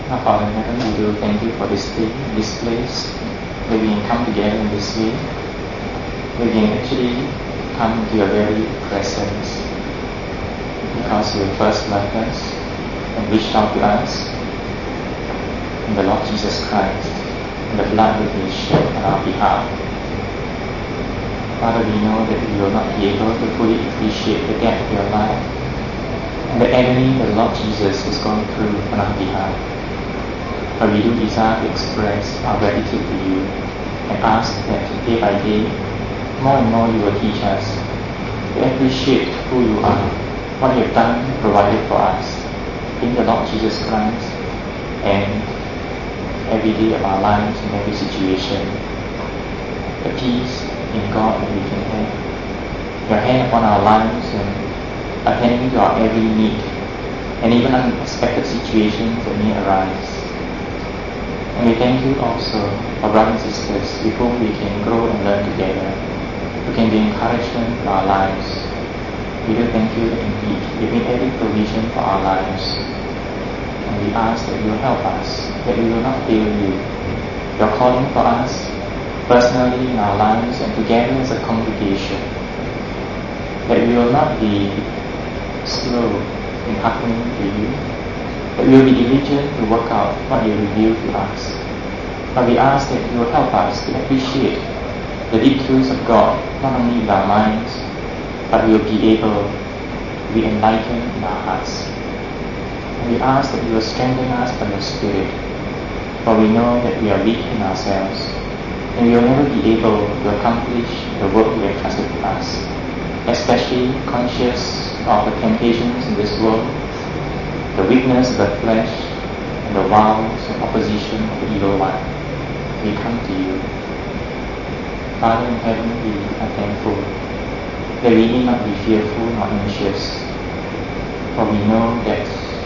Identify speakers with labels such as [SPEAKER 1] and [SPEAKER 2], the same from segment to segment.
[SPEAKER 1] Our Father in heaven, we do thank you for this place where we can come together in this way, where we can actually come to your very presence because you first loved us and reached out to us in the Lord Jesus Christ and the blood that He shed on our behalf. Father, we know that we will not be able to fully appreciate the depth of your love and the agony that the Lord Jesus has gone through on our behalf. But we do desire to express our gratitude to you and ask that day by day, more and more you will teach us to appreciate who you are, what you have done, provided for us in the Lord Jesus Christ and every day of our lives in every situation. The peace in God that we can have, your hand upon our lives and attending to our every need and even unexpected situations that may arise. And we thank you also for brothers and sisters with whom we can grow and learn together, who can be encouragement for our lives. We do thank you that indeed you made every provision for our lives. And we ask that you will help us, that we will not fail you. Your calling for us, personally in our lives and together as a congregation, that we will not be slow in hearkening to you, that we will be diligent to work out what you reveal to us. But we ask that you will help us to appreciate the deep truths of God, not only with our minds, but we will be able to be enlightened in our hearts. And we ask that you will strengthen us by your Spirit, for we know that we are weak in ourselves, and we will never be able to accomplish the work you have trusted to us, especially conscious of the temptations in this world, the weakness of the flesh, and the wiles and opposition of the evil one. We come to you. Father in heaven, we are thankful that we need not be fearful nor anxious, for we know that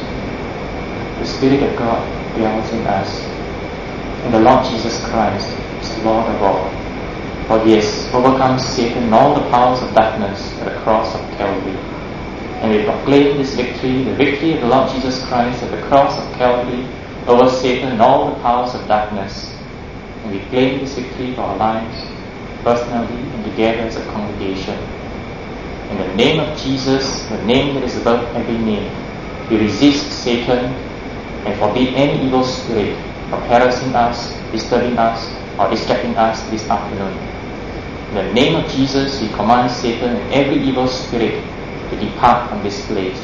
[SPEAKER 1] the Spirit of God dwells in us, and the Lord Jesus Christ is Lord of all. For He has overcome Satan and all the powers of darkness at the cross of Calvary. And we proclaim this victory, the victory of the Lord Jesus Christ at the cross of Calvary over Satan and all the powers of darkness. And we claim this victory for our lives, personally and together as a congregation. In the name of Jesus, the name that is above every name, we resist Satan and forbid any evil spirit from harassing us, disturbing us, or distracting us this afternoon. In the name of Jesus, we command Satan and every evil spirit to depart from this place.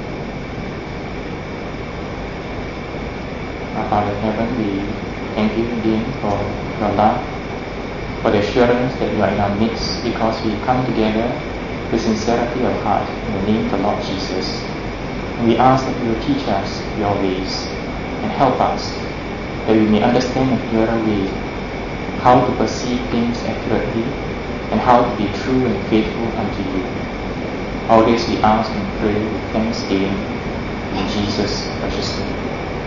[SPEAKER 1] Our Father in heaven, we thank you again for your love, for the assurance that you are in our midst, because we come together with sincerity of heart in the name of the Lord Jesus. And we ask that you will teach us your ways and help us that we may understand in a clearer way how to perceive things accurately and how to be true and faithful unto you. All this we ask and pray with thanksgiving in Jesus' precious name.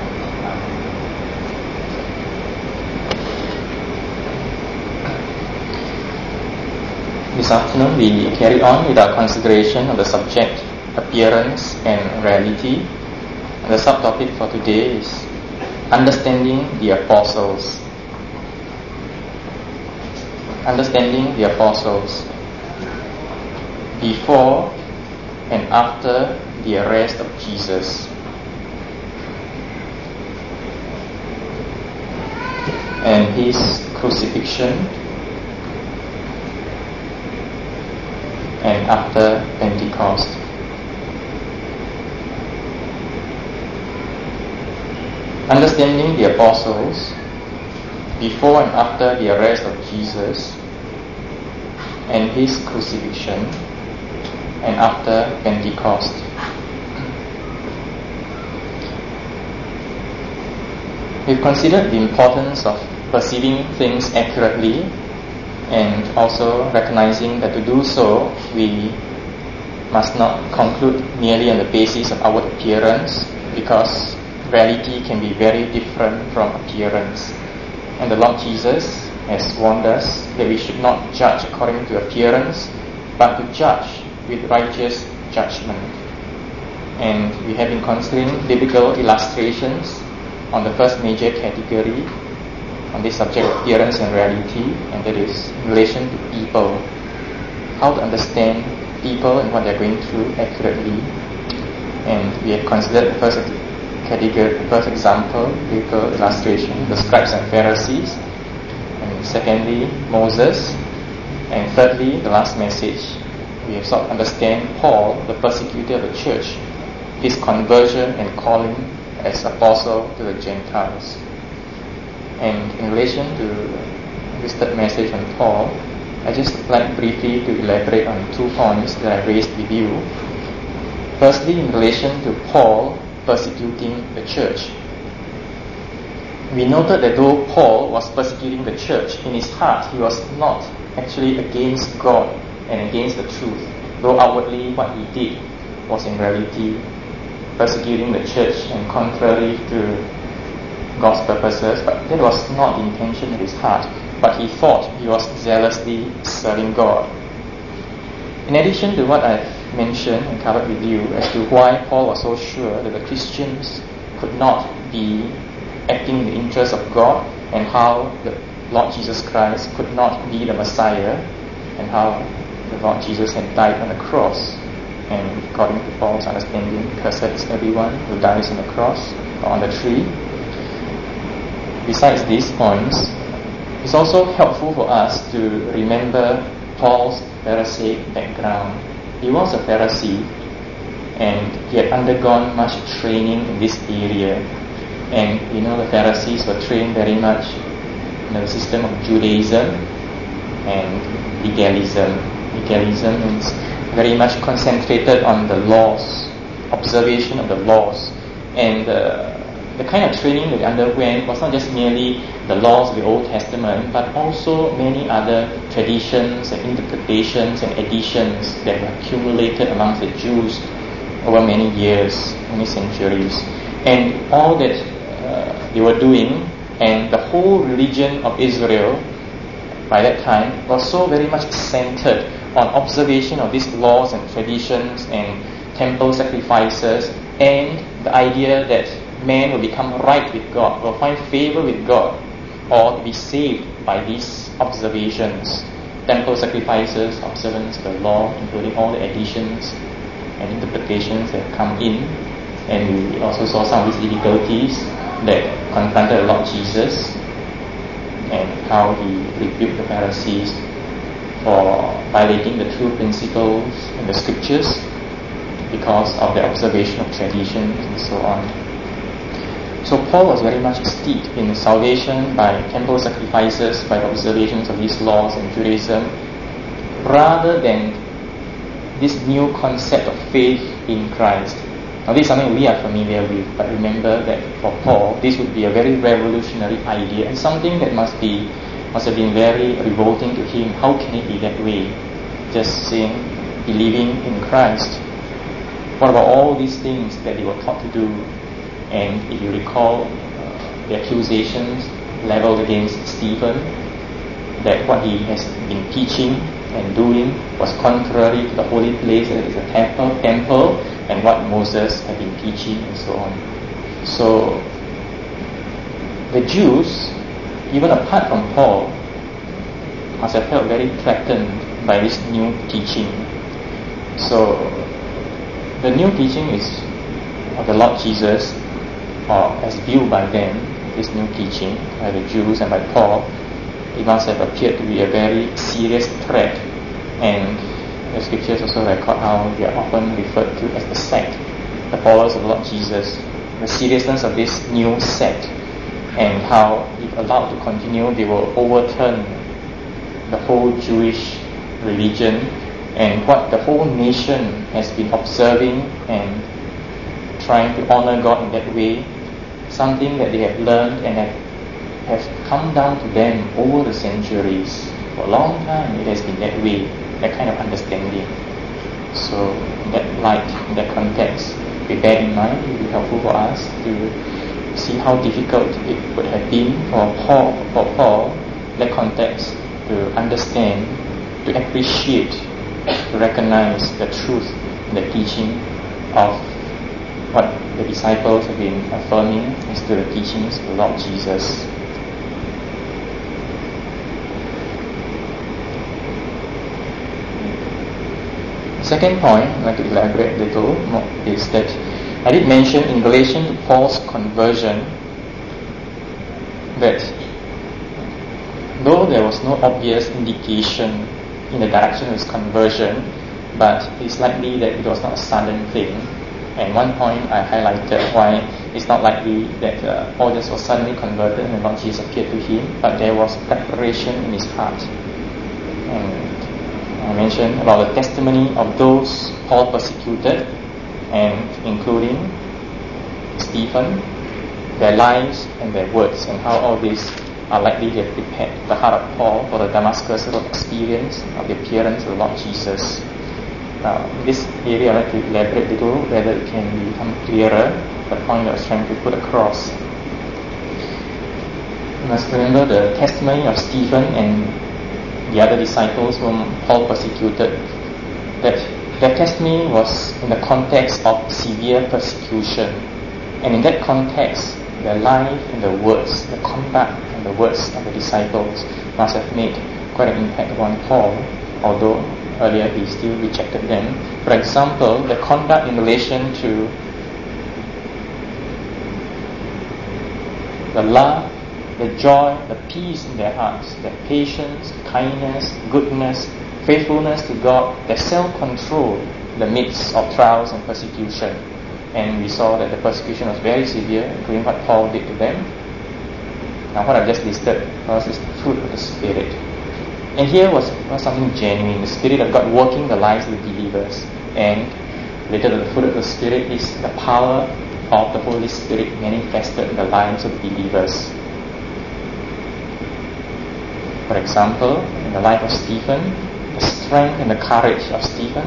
[SPEAKER 1] This afternoon we carry on with our consideration of the subject appearance and reality. And the subtopic for today is understanding the apostles. Understanding the apostles before and after the arrest of Jesus. And his crucifixion and after Pentecost. Understanding the apostles before and after the arrest of Jesus and his crucifixion and after Pentecost. We've considered the importance of perceiving things accurately and also recognizing that to do so we must not conclude merely on the basis of outward appearance, because reality can be very different from appearance. And the Lord Jesus has warned us that we should not judge according to appearance, but to judge with righteous judgment. And we have been considering biblical illustrations on the first major category on this subject of appearance and reality, and that is in relation to people. How to understand people and what they're going through accurately. And we have considered the first category, first example, lyrical illustration, the scribes and Pharisees. And secondly, Moses. And thirdly, the last message, we have sought to understand Paul, the persecutor of the church, his conversion and calling as apostle to the Gentiles. And in relation to this third message on Paul, I just like briefly to elaborate on 2 points that I raised with you. Firstly, in relation to Paul persecuting the church. We noted that though Paul was persecuting the church, in his heart he was not actually against God and against the truth, though outwardly what he did was in reality persecuting the church and contrary to God's purposes, but that was not the intention of his heart, but he thought he was zealously serving God. In addition to what I've mentioned and covered with you as to why Paul was so sure that the Christians could not be acting in the interest of God, and how the Lord Jesus Christ could not be the Messiah, and how the Lord Jesus had died on the cross, and according to Paul's understanding, cursed is everyone who dies on the cross or on the tree. Besides these points, it's also helpful for us to remember Paul's Pharisaic background. He was a Pharisee, and he had undergone much training in this area. And the Pharisees were trained very much in the system of Judaism and legalism. Legalism means very much concentrated on the laws, observation of the laws. And the kind of training that they underwent was not just merely the laws of the Old Testament, but also many other traditions and interpretations and additions that were accumulated amongst the Jews over many years, many centuries. And all that they were doing, and the whole religion of Israel by that time was so very much centered on observation of these laws and traditions and temple sacrifices, and the idea that man will become right with God, will find favor with God, or be saved by these observations, temple sacrifices, observance of the law, including all the additions and interpretations that come in. And we also saw some of these difficulties that confronted the Lord Jesus, and how he rebuked the Pharisees for violating the true principles in the scriptures because of the observation of traditions and so on. So Paul was very much steeped in salvation by temple sacrifices, by the observations of these laws and Judaism, rather than this new concept of faith in Christ. Now this is something we are familiar with, but remember that for Paul, this would be a very revolutionary idea, and something that must have been very revolting to him. How can it be that way? Just saying, believing in Christ. What about all these things that they were taught to do? And if you recall the accusations leveled against Stephen, that what he has been teaching and doing was contrary to the holy place that is a temple, and what Moses had been teaching and so on. So the Jews, even apart from Paul, must have felt very threatened by this new teaching. So the new teaching is of the Lord Jesus, or as viewed by them, this new teaching by the Jews and by Paul, it must have appeared to be a very serious threat. And the scriptures also record how they are often referred to as the sect, the followers of the Lord Jesus. The seriousness of this new sect, and how, if allowed to continue, they will overturn the whole Jewish religion and what the whole nation has been observing and trying to honor God in that way, something that they have learned and have come down to them over the centuries. For a long time it has been that way, that kind of understanding. So in that light, in that context, we bear in mind, it will be helpful for us to see how difficult it would have been for Paul, that context, to understand, to appreciate, to recognize the truth in the teaching of what the disciples have been affirming as to the teachings of the Lord Jesus. Second point I'd like to elaborate a little more is that I did mention in relation to Paul's conversion that though there was no obvious indication in the direction of his conversion, but it's likely that it was not a sudden thing. And one point I highlighted why it's not likely that Paul just was suddenly converted and the Lord Jesus appeared to him, but there was preparation in his heart. And I mentioned about the testimony of those Paul persecuted, and including Stephen, their lives and their words, and how all these are likely to have prepared the heart of Paul for the Damascus Road experience of the appearance of the Lord Jesus. Now, in this area I'd like to elaborate a little whether it can become clearer, the point I was trying to put across. You must remember the testimony of Stephen and the other disciples whom Paul persecuted, that their testimony was in the context of severe persecution. And in that context, their life and the words, the conduct and the words of the disciples must have made quite an impact upon Paul, although earlier he still rejected them. For example, the conduct in relation to the love, the joy, the peace in their hearts, their patience, kindness, goodness, faithfulness to God, their self-control in the midst of trials and persecution. And we saw that the persecution was very severe, including what Paul did to them. Now what I've just listed was the fruit of the Spirit. And here was something genuine, the Spirit of God working the lives of the believers. And related to the fruit of the Spirit is the power of the Holy Spirit manifested in the lives of the believers. For example, in the life of Stephen, the strength and the courage of Stephen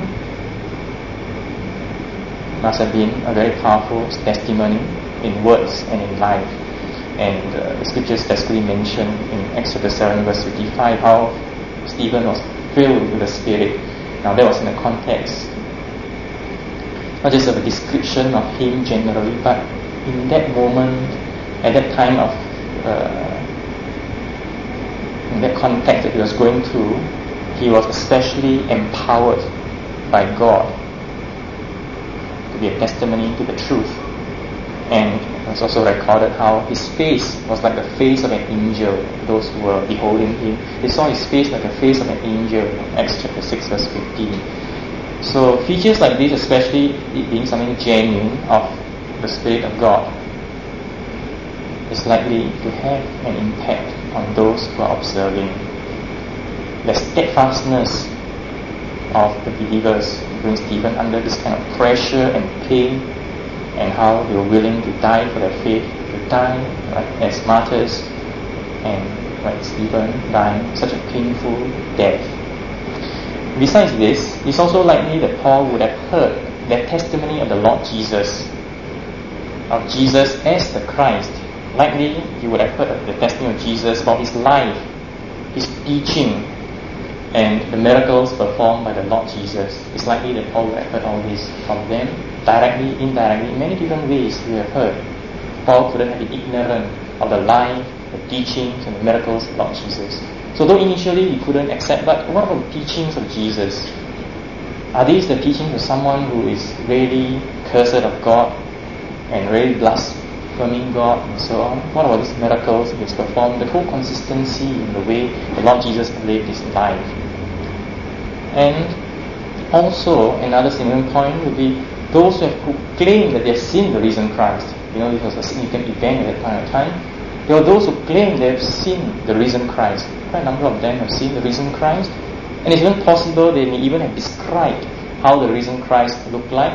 [SPEAKER 1] must have been a very powerful testimony in words and in life. And the scriptures specifically mention in Acts chapter 7 verse 55 how Stephen was filled with the Spirit. Now that was in the context not just of a description of him generally, but in that moment, at that time of in that context that he was going through, he was especially empowered by God to be a testimony to the truth. And it was also recorded how his face was like the face of an angel. Those who were beholding him, they saw his face like the face of an angel. Acts chapter 6 verse 15. So features like this, especially it being something genuine of the Spirit of God, is likely to have an impact on those who are observing. The steadfastness of the believers, including Stephen, under this kind of pressure and pain, and how they were willing to die for their faith, to die as martyrs, and like Stephen dying such a painful death. Besides this, it's also likely that Paul would have heard the testimony of the Lord Jesus, of Jesus as the Christ. Likely he would have heard the testimony of Jesus about his life, his teaching, and the miracles performed by the Lord Jesus. It's likely that Paul would have heard all this from them, directly, indirectly, in many different ways we have heard. Paul couldn't have been ignorant of the life, the teachings, and the miracles of the Lord Jesus. So though initially he couldn't accept, but what about the teachings of Jesus? Are these the teachings of someone who is really cursed of God and really blaspheming God and so on? What about these miracles he's performed? The whole consistency in the way the Lord Jesus lived his life. And also another significant point would be those who claim that they have seen the risen Christ. You know, this was a significant event at that point of time. There are those who claim they have seen the risen Christ. Quite a number of them have seen the risen Christ. And it's even possible they may even have described how the risen Christ looked like.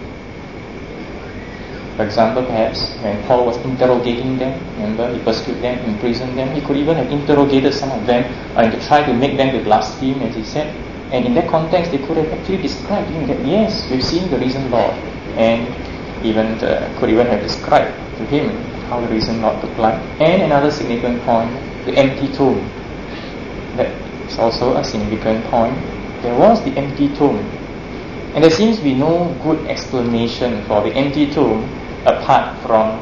[SPEAKER 1] For example, perhaps when Paul was interrogating them, remember, he persecuted them, imprisoned them, he could even have interrogated some of them and to try to make them to blaspheme, as he said. And in that context, they could have actually described him that, yes, we've seen the risen Lord. And even could even have described to him how the risen Lord looked like. And another significant point, the empty tomb. That is also a significant point. There was the empty tomb. And there seems to be no good explanation for the empty tomb apart from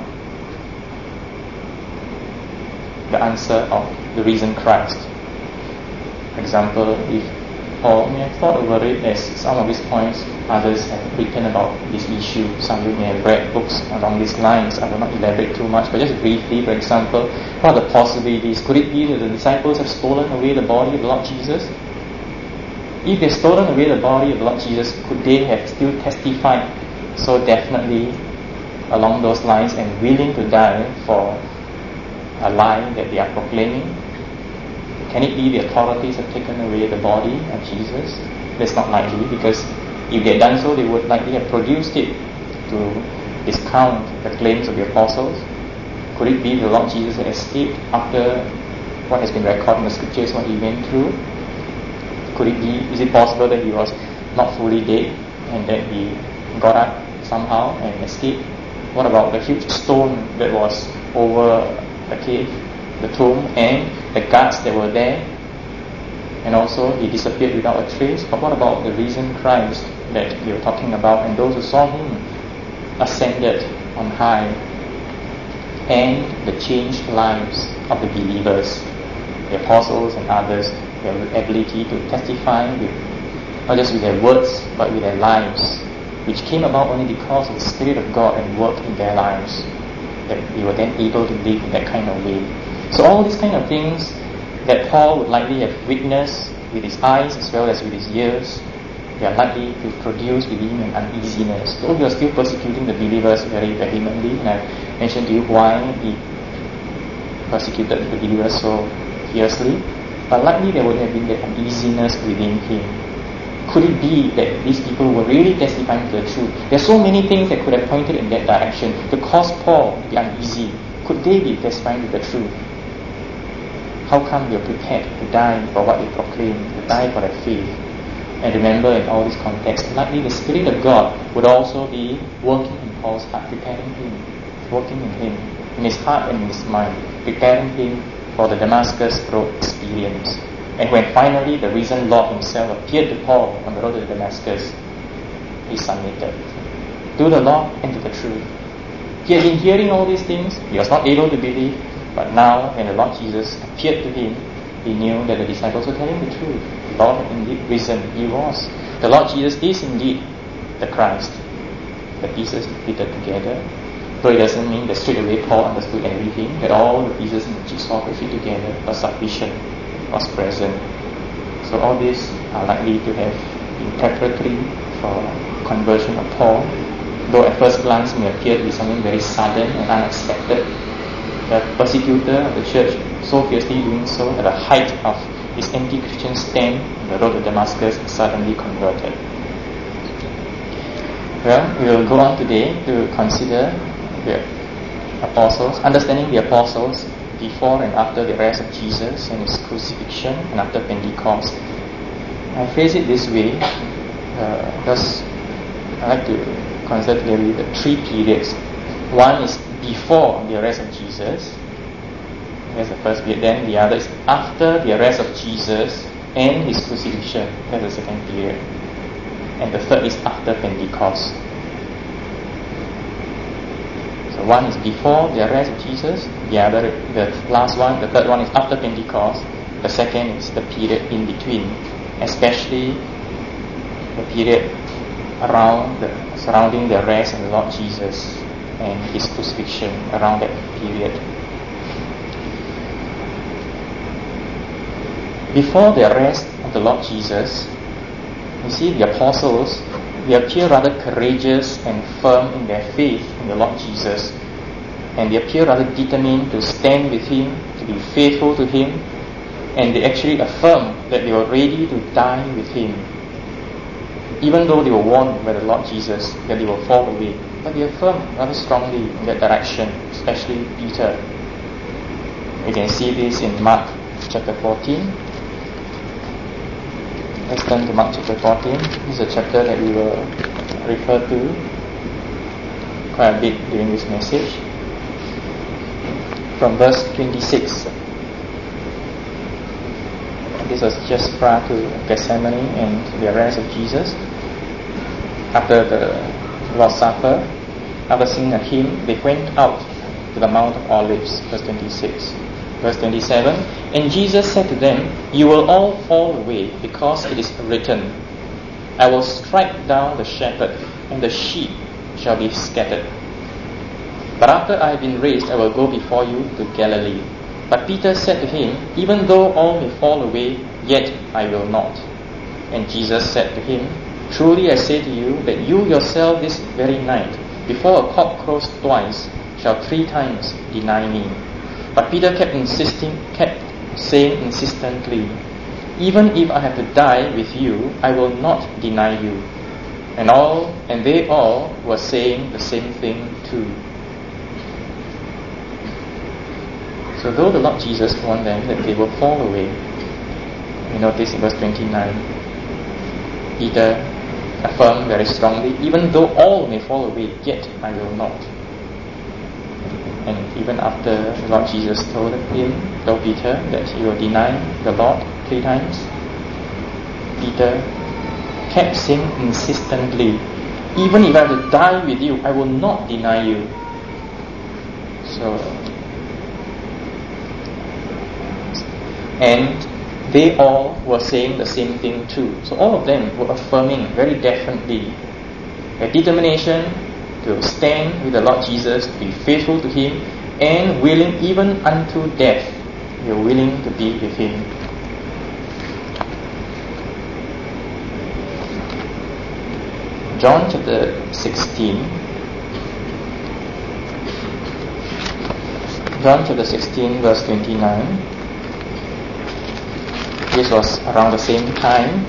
[SPEAKER 1] the answer of the risen Christ. For example, if Paul may have thought over it, as some of these points others have written about this issue. Some of you may have read books along these lines. I will not elaborate too much, but just briefly, for example, what are the possibilities? Could it be that the disciples have stolen away the body of the Lord Jesus? If they've stolen away the body of the Lord Jesus, could they have still testified so definitely along those lines and willing to die for a lie that they are proclaiming? Can it be the authorities have taken away the body of Jesus? That's not likely, because if they had done so, they would likely have produced it to discount the claims of the apostles. Could it be the Lord Jesus had escaped after what has been recorded in the scriptures, what he went through? Could it be, is it possible that he was not fully dead and that he got up somehow and escaped? What about the huge stone that was over the cave, the tomb, and the guards that were there? And also he disappeared without a trace. But what about the risen Christ that we were talking about, and those who saw him ascended on high, and the changed lives of the believers, the apostles and others, their ability to testify with, not just with their words but with their lives, which came about only because of the Spirit of God and worked in their lives, that they were then able to live in that kind of way. So all these kind of things that Paul would likely have witnessed with his eyes as well as with his ears, they are likely to produce within him an uneasiness. So he was still persecuting the believers very vehemently, and I mentioned to you why he persecuted the believers so fiercely. But likely there would have been that uneasiness within him. Could it be that these people were really testifying to the truth? There are so many things that could have pointed in that direction to cause Paul to be uneasy. Could they be testifying to the truth? How come they are prepared to die for what they proclaim, to die for their faith? And remember, in all these contexts, likely the Spirit of God would also be working in Paul's heart, preparing him, working in him, in his heart and in his mind, preparing him for the Damascus Road experience. And when finally the risen Lord himself appeared to Paul on the road to Damascus, he submitted to the Lord and to the truth. He had been hearing all these things, he was not able to believe, but now when the Lord Jesus appeared to him, he knew that the disciples were telling the truth. The Lord had indeed risen. He was. The Lord Jesus is indeed the Christ. The pieces fitted together. Though it doesn't mean that straight away Paul understood everything, that all the pieces in the jigsaw could fit together, was sufficient, was present. So all these are likely to have been preparatory for conversion of Paul, though at first glance may appear to be something very sudden and unexpected. The persecutor of the church so fiercely doing so at the height of his anti-Christian stand on the road to Damascus, suddenly converted. Well, we will go on today to consider the apostles, understanding the apostles before and after the arrest of Jesus and his crucifixion and after Pentecost. I phrase it this way because I like to consider clearly the three periods. One is before the arrest of Jesus. That's the first period. Then the other is after the arrest of Jesus and his crucifixion. That's the second period. And the third is after Pentecost. So one is before the arrest of Jesus. The last one, the third one is after Pentecost. The second is the period in between, especially the period surrounding the arrest of the Lord Jesus and his crucifixion, around that period. Before the arrest of the Lord Jesus, you see the apostles, they appear rather courageous and firm in their faith in the Lord Jesus, and they appear rather determined to stand with him, to be faithful to him, and they actually affirm that they were ready to die with him, even though they were warned by the Lord Jesus that they will fall away. But they affirm rather strongly in that direction, especially Peter. We can see this in Mark chapter 14. Let's turn to Mark chapter 14. This is a chapter that we will refer to quite a bit during this message. From verse 26. This was just prior to Gethsemane and the arrest of Jesus. After the Lord's Supper, after singing a hymn, they went out to the Mount of Olives, verse 26. Verse 27, and Jesus said to them, you will all fall away, because it is written, I will strike down the shepherd, and the sheep shall be scattered. But after I have been raised, I will go before you to Galilee. But Peter said to him, even though all may fall away, yet I will not. And Jesus said to him, truly I say to you, that you yourself this very night, before a cock crows twice, shall 3 times deny me. But Peter kept saying insistently, even if I have to die with you, I will not deny you. And they all were saying the same thing too. So though the Lord Jesus warned them that they will fall away, we notice in verse 29, Peter affirmed very strongly, even though all may fall away, yet I will not. And even after the Lord Jesus told Peter that he will deny the Lord 3 times, Peter kept saying insistently, even if I have to die with you, I will not deny you. And they all were saying the same thing too. So all of them were affirming very definitely a determination to stand with the Lord Jesus, to be faithful to Him, and willing even unto death. They are willing to be with Him. John chapter 16. John chapter 16 verse 29. This was around the same time.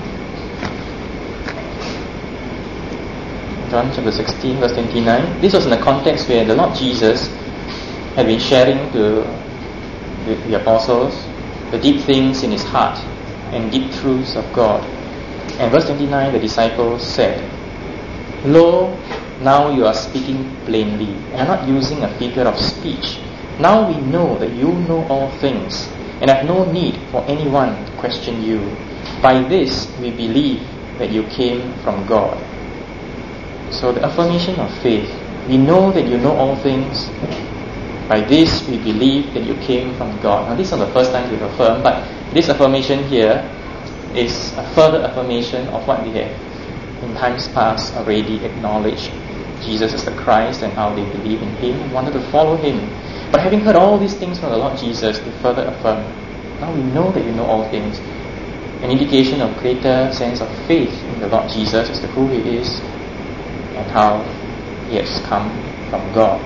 [SPEAKER 1] John chapter 16 verse 29. This was in the context where the Lord Jesus had been sharing to the apostles the deep things in his heart and deep truths of God. And verse 29, the disciples said, lo, now you are speaking plainly, and are not using a figure of speech. Now we know that you know all things, and have no need for anyone to question you. By this we believe that you came from God. So the affirmation of faith, we know that you know all things. By this we believe that you came from God. Now this is not the first time we've affirmed, but this affirmation here is a further affirmation of what they have in times past already acknowledged. Jesus as the Christ and how they believe in Him, wanted to follow Him. But having heard all these things from the Lord Jesus, they further affirm, now we know that you know all things. An indication of greater sense of faith in the Lord Jesus as to who He is and how He has come from God.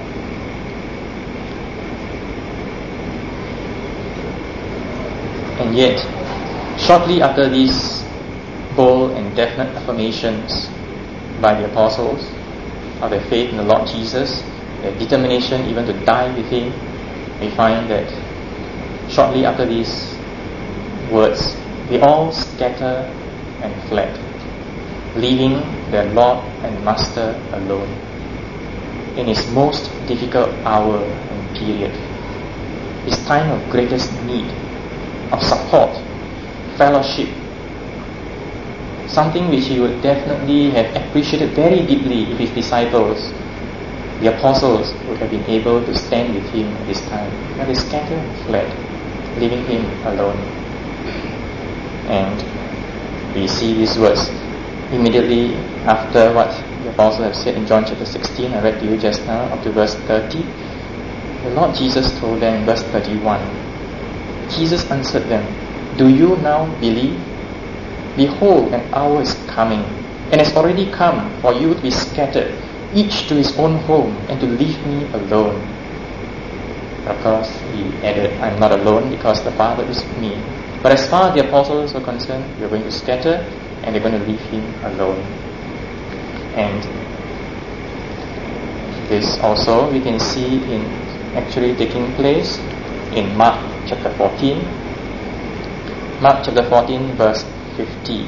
[SPEAKER 1] And yet, shortly after these bold and definite affirmations by the apostles of their faith in the Lord Jesus, their determination even to die with Him, we find that shortly after these words, they all scatter and fled, leaving their Lord and Master alone in His most difficult hour and period, His time of greatest need, of support, fellowship, something which He would definitely have appreciated very deeply if His disciples, the apostles, would have been able to stand with Him at this time. But they scattered and fled, leaving Him alone. And we see these words immediately after what the apostles have said in John chapter 16. I read to you just now, up to verse 30. The Lord Jesus told them in verse 31, Jesus answered them, do you now believe? Behold, an hour is coming, and has already come, for you to be scattered, each to his own home, and to leave me alone. Of course, he added, I am not alone, because the Father is with me. But as far as the apostles were concerned, they are going to scatter, and they're going to leave Him alone. And this also we can see in actually taking place in Mark chapter 14. Mark chapter 14 verse 50.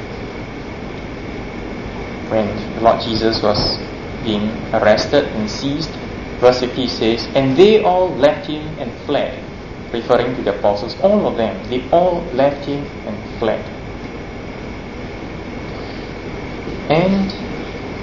[SPEAKER 1] When the Lord Jesus was being arrested and seized, verse 50 says, and they all left Him and fled, referring to the apostles, all of them, they all left Him and fled. And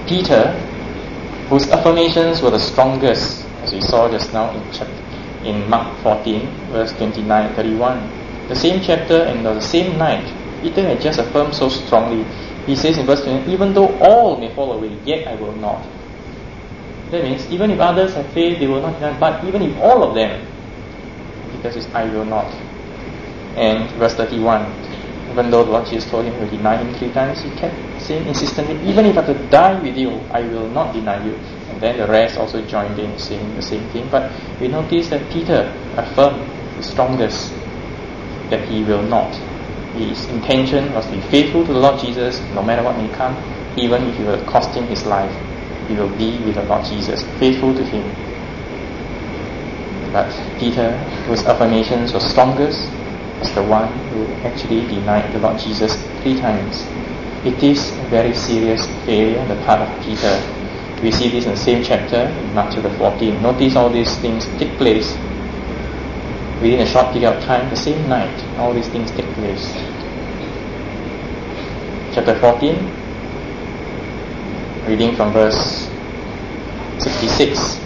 [SPEAKER 1] Peter, whose affirmations were the strongest, as we saw just now in Mark 14, verse 29-31. The same chapter and the same night, Peter had just affirmed so strongly. He says in verse 29, even though all may fall away, yet I will not. That means, even if others have faith, they will not deny, but even if all of them, Peter says, I will not. And verse 31, even though the Lord Jesus told him he will deny him 3 times, he kept saying insistently, even if I have to die with you, I will not deny you. And then the rest also joined in saying the same thing. But we notice that Peter affirmed the strongest that he will not. His intention was to be faithful to the Lord Jesus no matter what may come, even if it will cost him his life. He will be with the Lord Jesus, faithful to him. But Peter, whose affirmations were strongest, was the one who actually denied the Lord Jesus 3 times. It is a very serious failure on the part of Peter. We see this in the same chapter, in Mark chapter 14. Notice all these things take place within a short period of time, the same night. All these things take place. Chapter 14, reading from verse 66.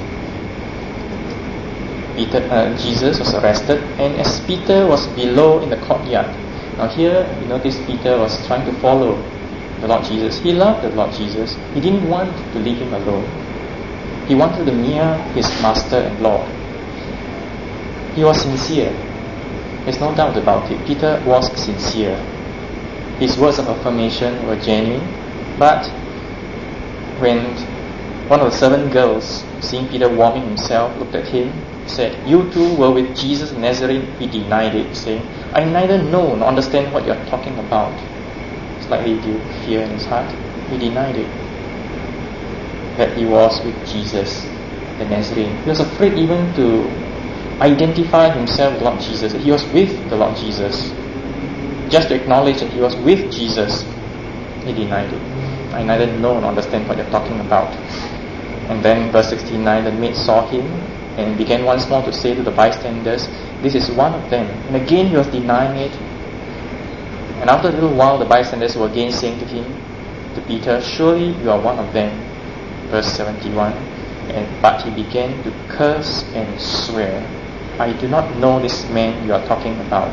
[SPEAKER 1] Jesus was arrested, and as Peter was below in the courtyard. Now here, you notice Peter was trying to follow the Lord Jesus. He loved the Lord Jesus. He didn't want to leave him alone. He wanted to be near his Master and Lord. He was sincere. There's no doubt about it. Peter was sincere. His words of affirmation were genuine. But when one of the servant girls, seeing Peter warming himself, looked at him, said, you too were with Jesus of Nazareth, he denied it, saying, I neither know nor understand what you are talking about. Slightly due to fear in his heart, he denied it. That he was with Jesus, the Nazarene. He was afraid even to identify himself with Lord Jesus, that he was with the Lord Jesus. Just to acknowledge that he was with Jesus, he denied it. I neither know nor understand what you're talking about. And then verse 69, the maid saw him and began once more to say to the bystanders, this is one of them. And again he was denying it. And after a little while, the bystanders were again saying to him, to Peter, surely you are one of them. Verse 71, but he began to curse and swear, I do not know this man you are talking about.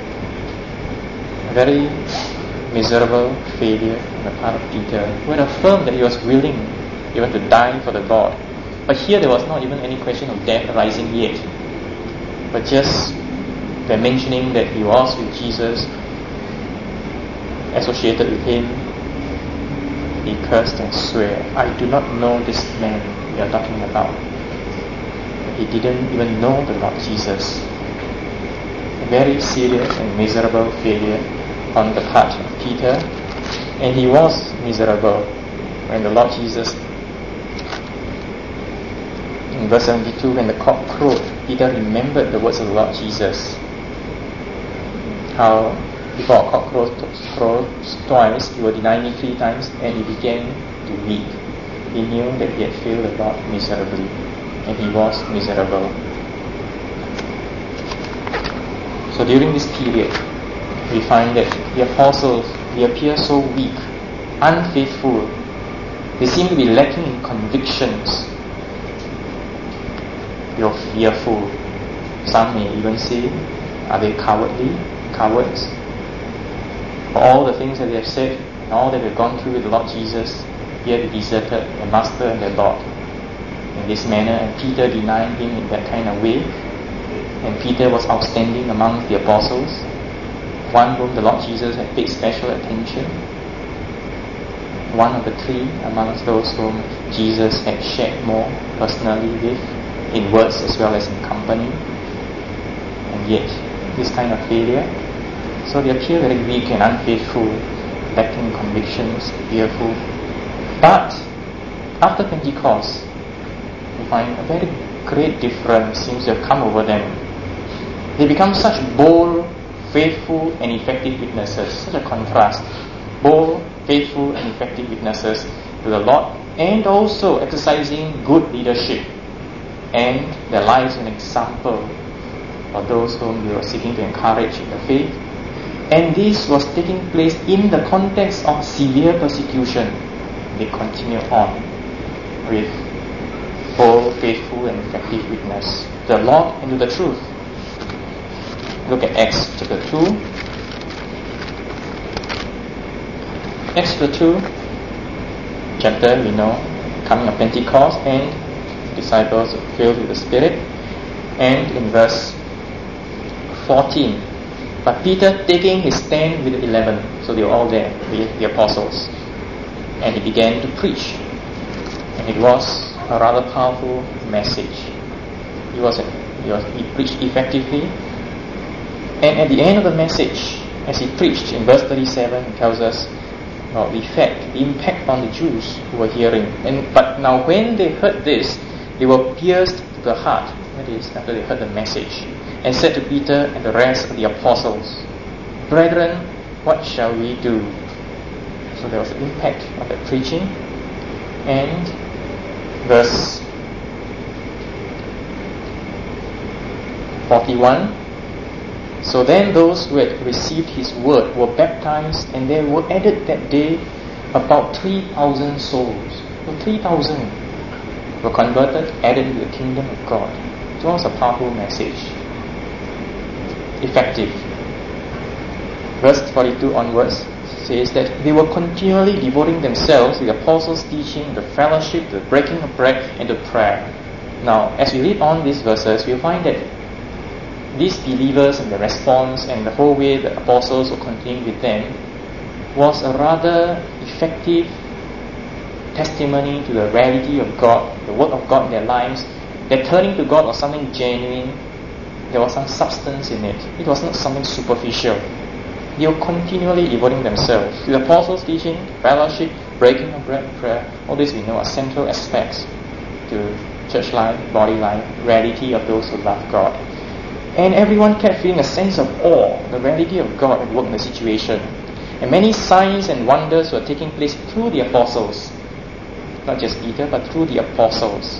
[SPEAKER 1] A very miserable failure on the part of Peter, who had affirmed that he was willing even to die for the Lord. But here there was not even any question of death arising yet, but just the mentioning that he was with Jesus, associated with him, he cursed and swore, I do not know this man we are talking about. He didn't even know the Lord Jesus. A very serious and miserable failure on the part of Peter, and he was miserable when the Lord Jesus, in verse 72, when the cock crowed, Peter remembered the words of the Lord Jesus. How before a cock crows twice, he will deny me 3 times, and he began to weep. He knew that he had failed the Lord miserably, and he was miserable. So during this period, we find that the apostles, they appear so weak, unfaithful. They seem to be lacking in convictions. They are fearful. Some may even say, are they cowards? For all the things that they have said, and all that they've gone through with the Lord Jesus, yet they deserted their Master and their Lord in this manner, and Peter denied him in that kind of way. And Peter was outstanding among the apostles, one whom the Lord Jesus had paid special attention, one of the 3 amongst those whom Jesus had shared more personally with, in words as well as in company. And yet, this kind of failure, so they appear very weak and unfaithful, lacking convictions, fearful. But after Pentecost, we find a very great difference seems to have come over them. They become such bold, faithful and effective witnesses. Such a contrast. Bold, faithful and effective witnesses to the Lord, and also exercising good leadership, and their lives an example for those whom they were seeking to encourage in the faith. And this was taking place in the context of severe persecution. They continue on with bold, faithful, and effective witness to the Lord and to the truth. Look at Acts chapter 2. Acts chapter 2 chapter, we know, coming of Pentecost, and disciples filled with the Spirit. And in verse 14, but Peter taking his stand with the 11, so they were all there, the apostles, and he began to preach. And it was a rather powerful message. He preached effectively. And at the end of the message, as he preached, in verse 37, he tells us about the impact on the Jews who were hearing. But now when they heard this, they were pierced to the heart, that is, after they heard the message, and said to Peter and the rest of the apostles, Brethren, what shall we do? So there was an impact of that preaching. And verse 41, so then those who had received his word were baptized, and there were added that day about 3,000 souls. So 3,000 were converted, added to the kingdom of God. It was a powerful message. Effective. Verse 42 onwards says that they were continually devoting themselves to the apostles' teaching, the fellowship, the breaking of bread, and the prayer. Now, as we read on these verses, we'll find that these believers and the response and the whole way the apostles were continuing with them was a rather effective testimony to the reality of God, the work of God in their lives. Their turning to God was something genuine. There was some substance in it. It was not something superficial. They were continually devoting themselves to the apostles' teaching, fellowship, breaking of bread, prayer. All this we know are central aspects to church life, body life, reality of those who love God. And everyone kept feeling a sense of awe, the reality of God at work in the situation. And many signs and wonders were taking place through the apostles. Not just Peter, but through the apostles.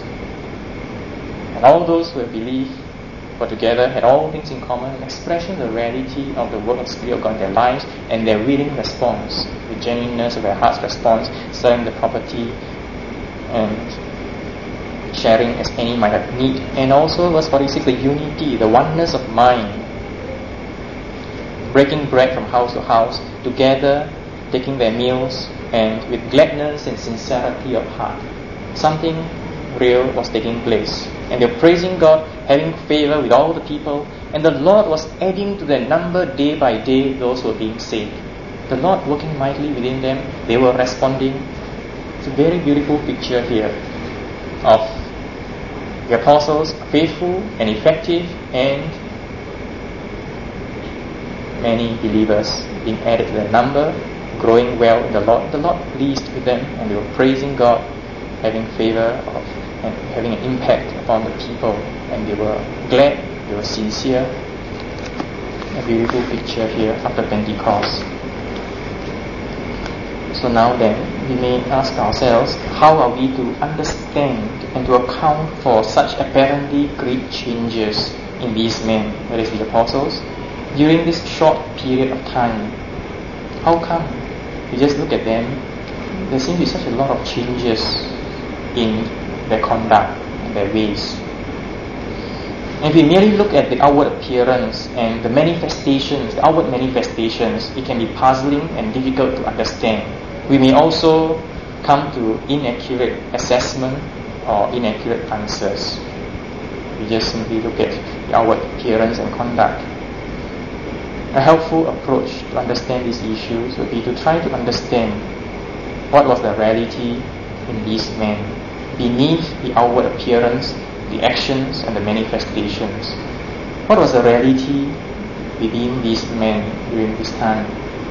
[SPEAKER 1] And all those who had believed were together, had all things in common, an expression of the reality of the work of the Spirit of God in their lives, and their willing response, the genuineness of their heart's response, selling the property and sharing as any might have need. And also verse 46, the unity, the oneness of mind, breaking bread from house to house, together taking their meals, and with gladness and sincerity of heart. Something real was taking place, and they were praising God, having favor with all the people, and the Lord was adding to their number day by day those who were being saved. The Lord working mightily within them, they were responding. It's a very beautiful picture here of the apostles, faithful and effective, and many believers being added to their number, growing well in the Lord. The Lord pleased with them, and they were praising God, having favor and having an impact upon the people, and they were glad, they were sincere. A beautiful picture here after Pentecost. So now then, we may ask ourselves, how are we to understand and to account for such apparently great changes in these men, that is the apostles, during this short period of time? How come? You just look at them, there seems to be such a lot of changes in their conduct and their ways. And if we merely look at the outward appearance and the manifestations, the outward manifestations, it can be puzzling and difficult to understand. We may also come to inaccurate assessment or inaccurate answers. We just simply look at the outward appearance and conduct. A helpful approach to understand these issues would be to try to understand what was the reality in these men beneath the outward appearance, the actions and the manifestations. What was the reality within these men during this time?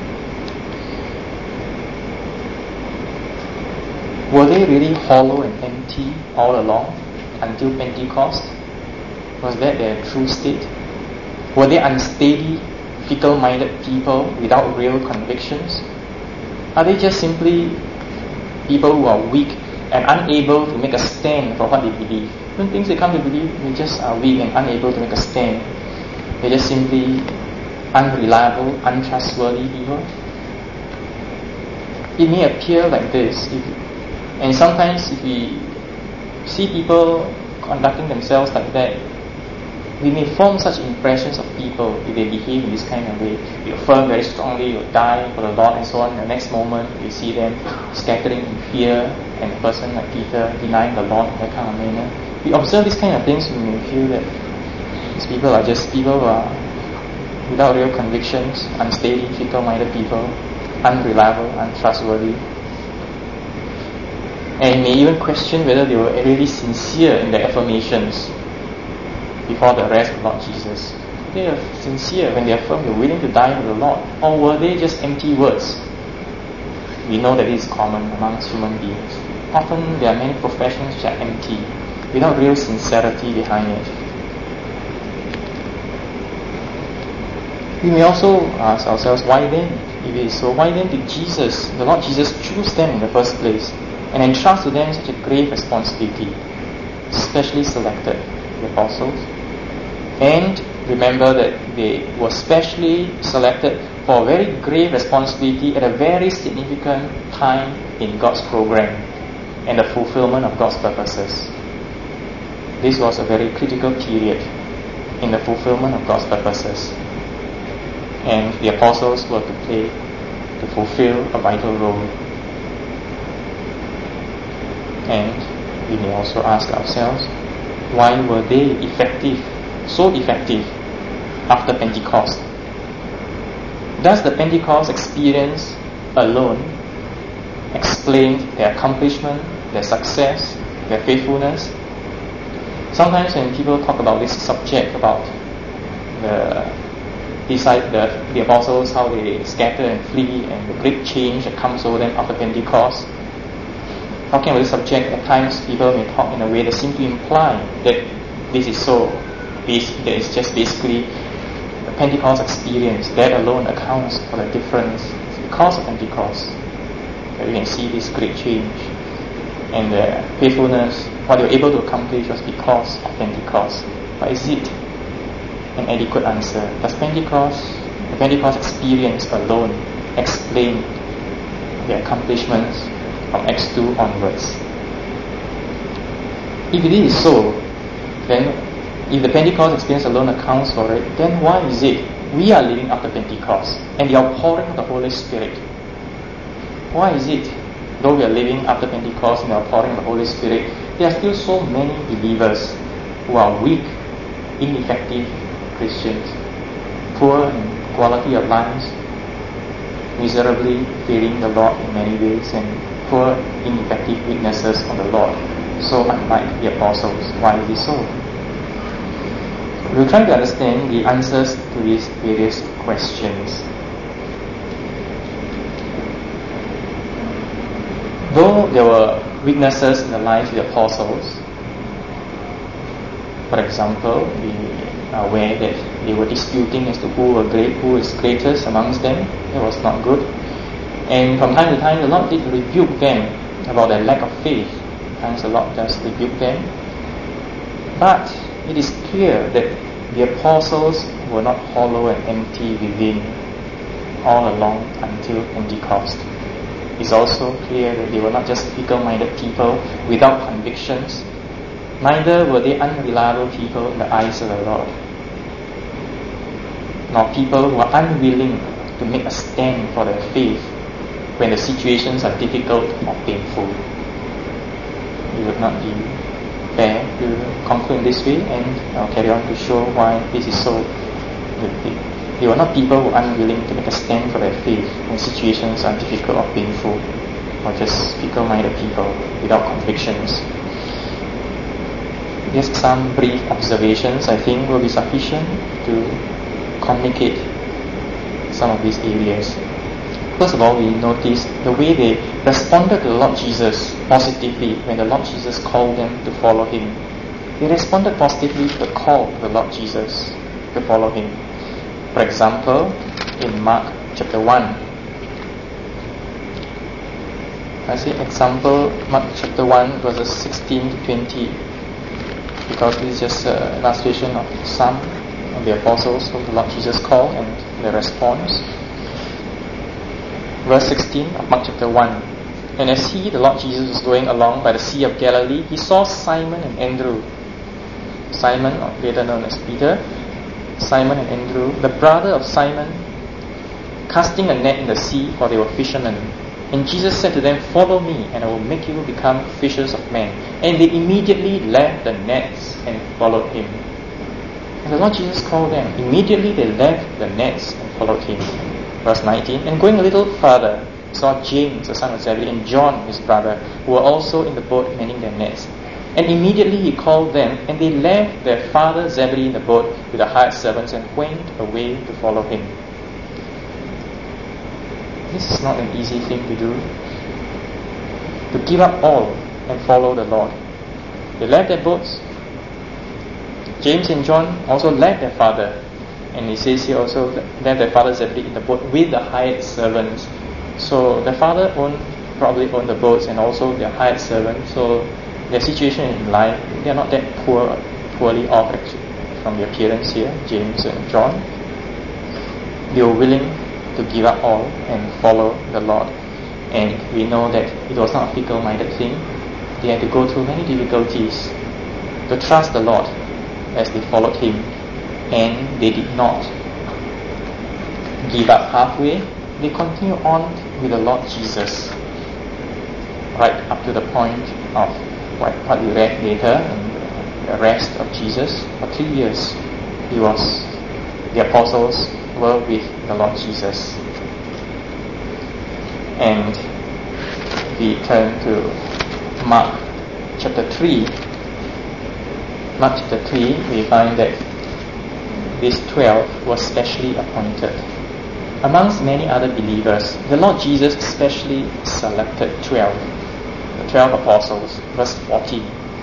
[SPEAKER 1] Were they really hollow and empty all along until Pentecost? Was that their true state? Were they unsteady, fickle-minded people without real convictions? Are they just simply people who are weak and unable to make a stand for what they believe? When things they come to believe, they just are weak and unable to make a stand. They're just simply unreliable, untrustworthy people. It may appear like this And sometimes if we see people conducting themselves like that, we may form such impressions of people if they behave in this kind of way. We affirm very strongly, you die for the Lord and so on. The next moment, we see them scattering in fear, and a person like Peter denying the Lord in that kind of manner. We observe these kind of things, we may feel that these people are just people who are without real convictions, unsteady, fickle-minded people, unreliable, untrustworthy. And may even question whether they were really sincere in their affirmations before the arrest of Lord Jesus. They are sincere when they affirm they're willing to die for the Lord, or were they just empty words? We know that this is common amongst human beings. Often there are many professions which are empty, without real sincerity behind it. We may also ask ourselves, why then? If it is so, why then did Jesus, the Lord Jesus, choose them in the first place and entrust to them such a grave responsibility, specially selected the apostles? And remember that they were specially selected for a very grave responsibility at a very significant time in God's program and the fulfillment of God's purposes. This was a very critical period in the fulfillment of God's purposes. And the apostles were to fulfill a vital role. And we may also ask ourselves, why were they so effective after Pentecost? Does the Pentecost experience alone explain their accomplishment, their success, their faithfulness? Sometimes when people talk about this subject, about the apostles, how they scatter and flee, and the great change that comes over them after Pentecost, talking about this subject, at times people may talk in a way that seems to imply that this is so. That it's just basically the Pentecost experience that alone accounts for the difference. It's because of Pentecost that we can see this great change, and the faithfulness, what they were able to accomplish was because of Pentecost. But is it an adequate answer? Does the Pentecost experience alone explain the accomplishments from Acts 2 onwards? If it is so, then if the Pentecost experience alone accounts for it, then why is it we are living after Pentecost and the outpouring of the Holy Spirit? Why is it, though we are living after Pentecost and the outpouring of the Holy Spirit, there are still so many believers who are weak, ineffective Christians, poor in quality of lives, miserably failing the Lord in many ways, and poor, ineffective witnesses of the Lord, so unlike the apostles? Why is this so? We'll try to understand the answers to these various questions. Though there were weaknesses in the lives of the apostles, for example, we are aware that they were disputing as to who is greatest amongst them. It was not good. And from time to time, the Lord did rebuke them about their lack of faith. Sometimes the Lord does rebuke them. But it is clear that the apostles were not hollow and empty within all along until Pentecost. It's also clear that they were not just fickle-minded people without convictions. Neither were they unreliable people in the eyes of the Lord, nor people who are unwilling to make a stand for their faith when the situations are difficult or painful. It would not be fair to conclude in this way, and I'll carry on to show why this is so. They were not people who are unwilling to make a stand for their faith when situations are difficult or painful, or just fickle-minded people without convictions. Just some brief observations, I think, will be sufficient to communicate some of these areas. First of all, we notice the way they responded to the Lord Jesus positively when the Lord Jesus called them to follow Him. They responded positively to the call of the Lord Jesus to follow Him. For example, in Mark chapter 1, I say example, Mark chapter 1 verses 16 to 20, because this is just an illustration of some of the apostles whom the Lord Jesus called and their response. Verse 16 of Mark chapter 1.
[SPEAKER 2] And as the Lord Jesus, was going along by the Sea of Galilee, he saw Simon and Andrew. Simon, or later known as Peter, Simon and Andrew, the brother of Simon, casting a net in the sea, for they were fishermen. And Jesus said to them, "Follow me, and I will make you become fishers of men." And they immediately left the nets and followed him. And the Lord Jesus called them. Immediately they left the nets and followed him. Verse 19, and going a little further, saw James, the son of Zebedee, and John, his brother, who were also in the boat mending their nets. And immediately he called them, and they left their father Zebedee in the boat with the hired servants and went away to follow him. This is not an easy thing to do, to give up all and follow the Lord. They left their boats. James and John also left their father, and he says here also left their father Zebedee in the boat with the hired servants. So the father probably owned the boats and also their hired servants. So their situation in life, they are not that poorly off actually, from the appearance here, James and John. They were willing to give up all and follow the Lord. And we know that it was not a fickle-minded thing. They had to go through many difficulties to trust the Lord as they followed him. And they did not give up halfway. They continued on with the Lord Jesus right up to the point of what we read later in the rest of Jesus. For 3 years the apostles were with the Lord Jesus. And we turn to Mark chapter 3. Mark chapter 3, we find that these 12 were specially appointed. Amongst many other believers, the Lord Jesus specially selected 12, the 12 apostles, verse 14.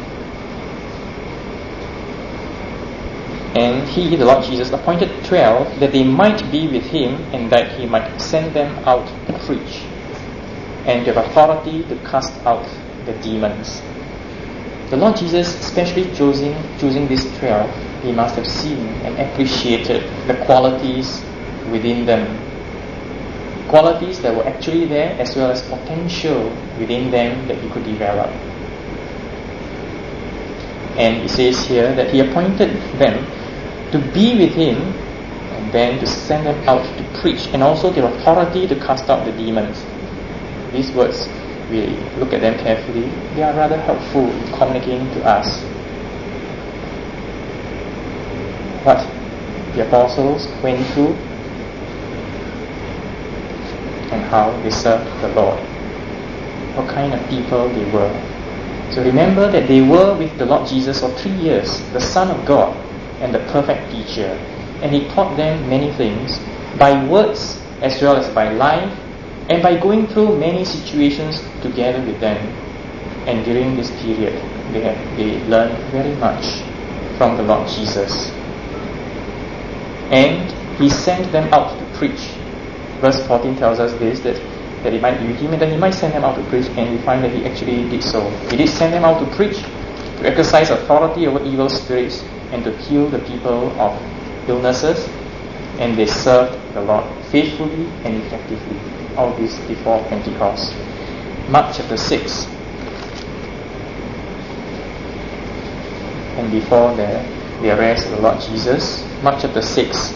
[SPEAKER 2] And he, the Lord Jesus, appointed 12 that they might be with him and that he might send them out to preach and to have authority to cast out the demons. The Lord Jesus, especially choosing these 12, he must have seen and appreciated the qualities within them. Qualities that were actually there, as well as potential within them that he could develop. And he says here that he appointed them to be with him and then to send them out to preach, and also their authority to cast out the demons. These words, we look at them carefully, they are rather helpful in communicating to us what the apostles went through and how they served the Lord, what kind of people they were. So remember that they were with the Lord Jesus for 3 years, the Son of God and the perfect teacher, and he taught them many things by words as well as by life, and by going through many situations together with them. And during this period, they learned very much from the Lord Jesus. And he sent them out to preach. Verse 14 tells us this, that he might be with him and that he might send them out to preach, and we find that he actually did so. He did send them out to preach, to exercise authority over evil spirits, and to heal the people of illnesses, and they served the Lord faithfully and effectively. All this before Pentecost. Mark chapter 6. And before the arrest of the Lord Jesus, Mark chapter 6,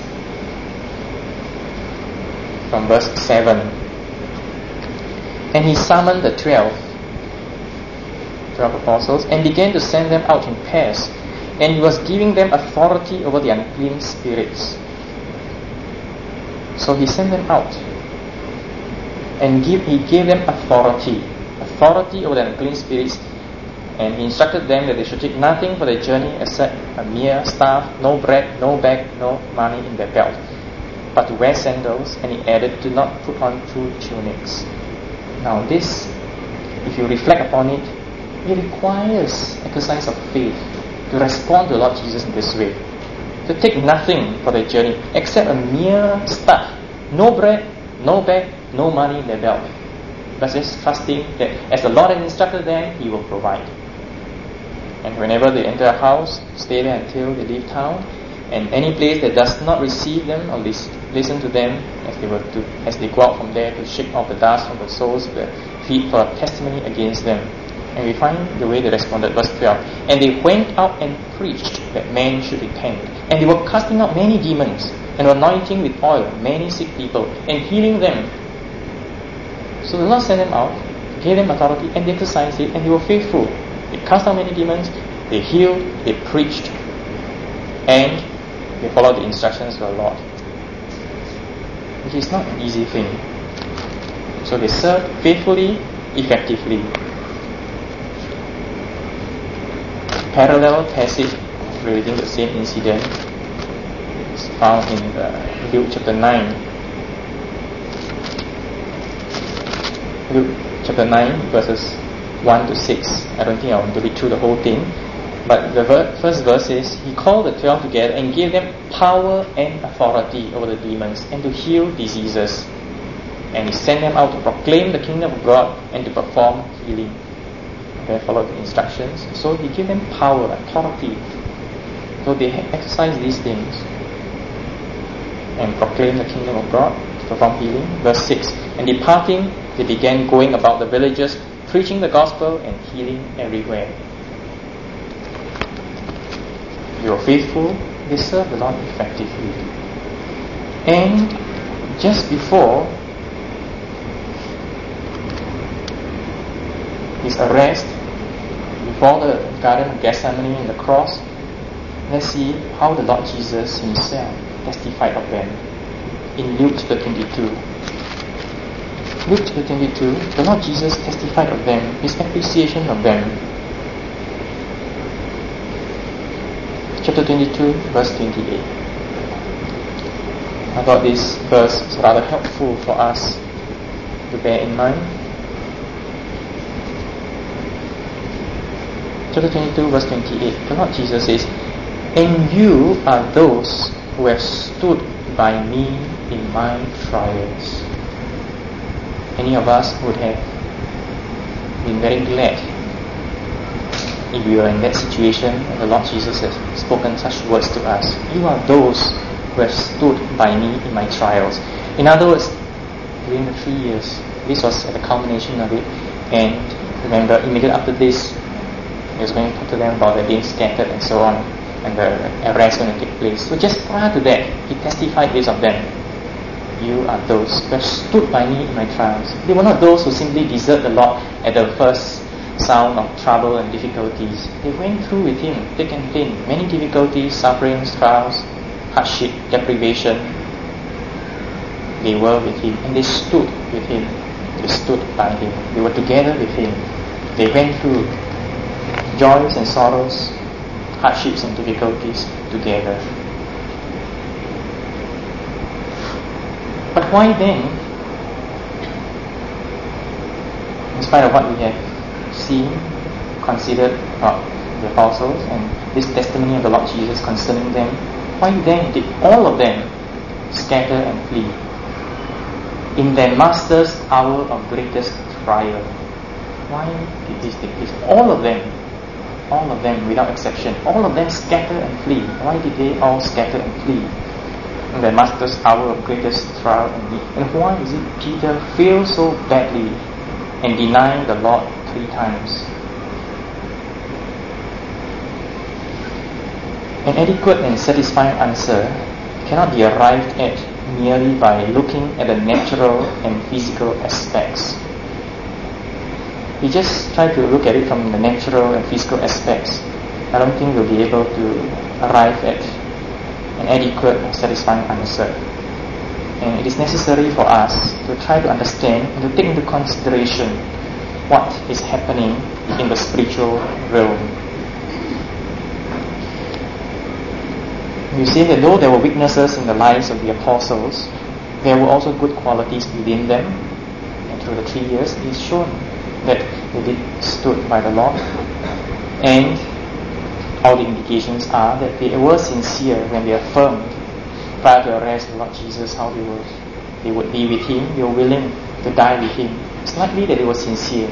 [SPEAKER 2] from verse 7. And he summoned the 12 apostles and began to send them out in pairs, and he was giving them authority over the unclean spirits. So he sent them out, and he gave them authority over the unclean spirits, and he instructed them that they should take nothing for their journey except a mere staff, no bread, no bag, no money in their belt, but to wear sandals, and he added, do not put on 2 tunics. Now this, if you reflect upon it, it requires exercise of faith to respond to the Lord Jesus in this way. To take nothing for their journey except a mere staff, no bread, no bag, no money in their belt, but just trusting that as the Lord has instructed them, he will provide. And whenever they enter a house, stay there until they leave town, And any place that does not receive them or listen to them as they go out from there to shake off the dust from the soles of their feet for a testimony against them. And we find the way they responded, verse 12. And they went out and preached that men should repent. And they were casting out many demons, and were anointing with oil many sick people, and healing them. So the Lord sent them out, gave them authority, and they exercised it, and they were faithful. They cast out many demons, they healed, they preached, and they followed the instructions of the Lord. Which is not an easy thing. So they served faithfully, effectively. Parallel passage relating to the same incident is found in Luke chapter 9. Luke chapter 9 verses 1 to 6. I don't think I want to read through the whole thing. But the first verse is, He called the 12 together and gave them power and authority over the demons and to heal diseases. And He sent them out to proclaim the kingdom of God and to perform healing. They followed the instructions. So He gave them power, authority. So they exercised these things and proclaimed the kingdom of God, to perform healing. Verse 6. And departing, they began going about the villages, preaching the gospel and healing everywhere. They were faithful, they served the Lord effectively. And just before His arrest, before the Garden of Gethsemane and the cross, let's see how the Lord Jesus Himself testified of them in Luke chapter 22. Luke chapter 22, the Lord Jesus testified of them, His appreciation of them. Chapter 22, verse 28. I thought this verse is rather helpful for us to bear in mind. Chapter 22, verse 28, the Lord Jesus says, And you are those who have stood by me in my trials. Any of us would have been very glad if we were in that situation and the Lord Jesus has spoken such words to us. You are those who have stood by me in my trials. In other words, during the 3 years, this was at the culmination of it, and remember, immediately after this, He was going to talk to them about their being scattered and so on, and the arrest going to take place. So just prior to that, He testified this of them. You are those who have stood by me in my trials. They were not those who simply desert the Lord at the first sound of trouble and difficulties. They went through with Him, thick and thin, many difficulties, sufferings, trials, hardship, deprivation. They were with Him, and they stood with Him. They stood by Him. They were together with Him. They went through joys and sorrows, hardships and difficulties together. But why then, in spite of what we have seen, considered about the apostles and this testimony of the Lord Jesus concerning them, why then did all of them scatter and flee in their master's hour of greatest trial? Why did this take place? All of them without exception, all of them scatter and flee. Why did they all scatter and flee in their master's hour of greatest trial and need? And why is it Peter failed so badly and denied the Lord 3 times? An adequate and satisfying answer cannot be arrived at merely by looking at the natural and physical aspects. We just try to look at it from the natural and physical aspects. I don't think we'll be able to arrive at an adequate and satisfying answer. And it is necessary for us to try to understand and to take into consideration what is happening in the spiritual realm. You see that though there were weaknesses in the lives of the apostles, there were also good qualities within them. And through the 3 years, it is shown that they stood by the Lord, and all the indications are that they were sincere when they affirmed prior to arrest the Lord Jesus how they would be with Him. They were willing to die with Him. It's likely that they were sincere.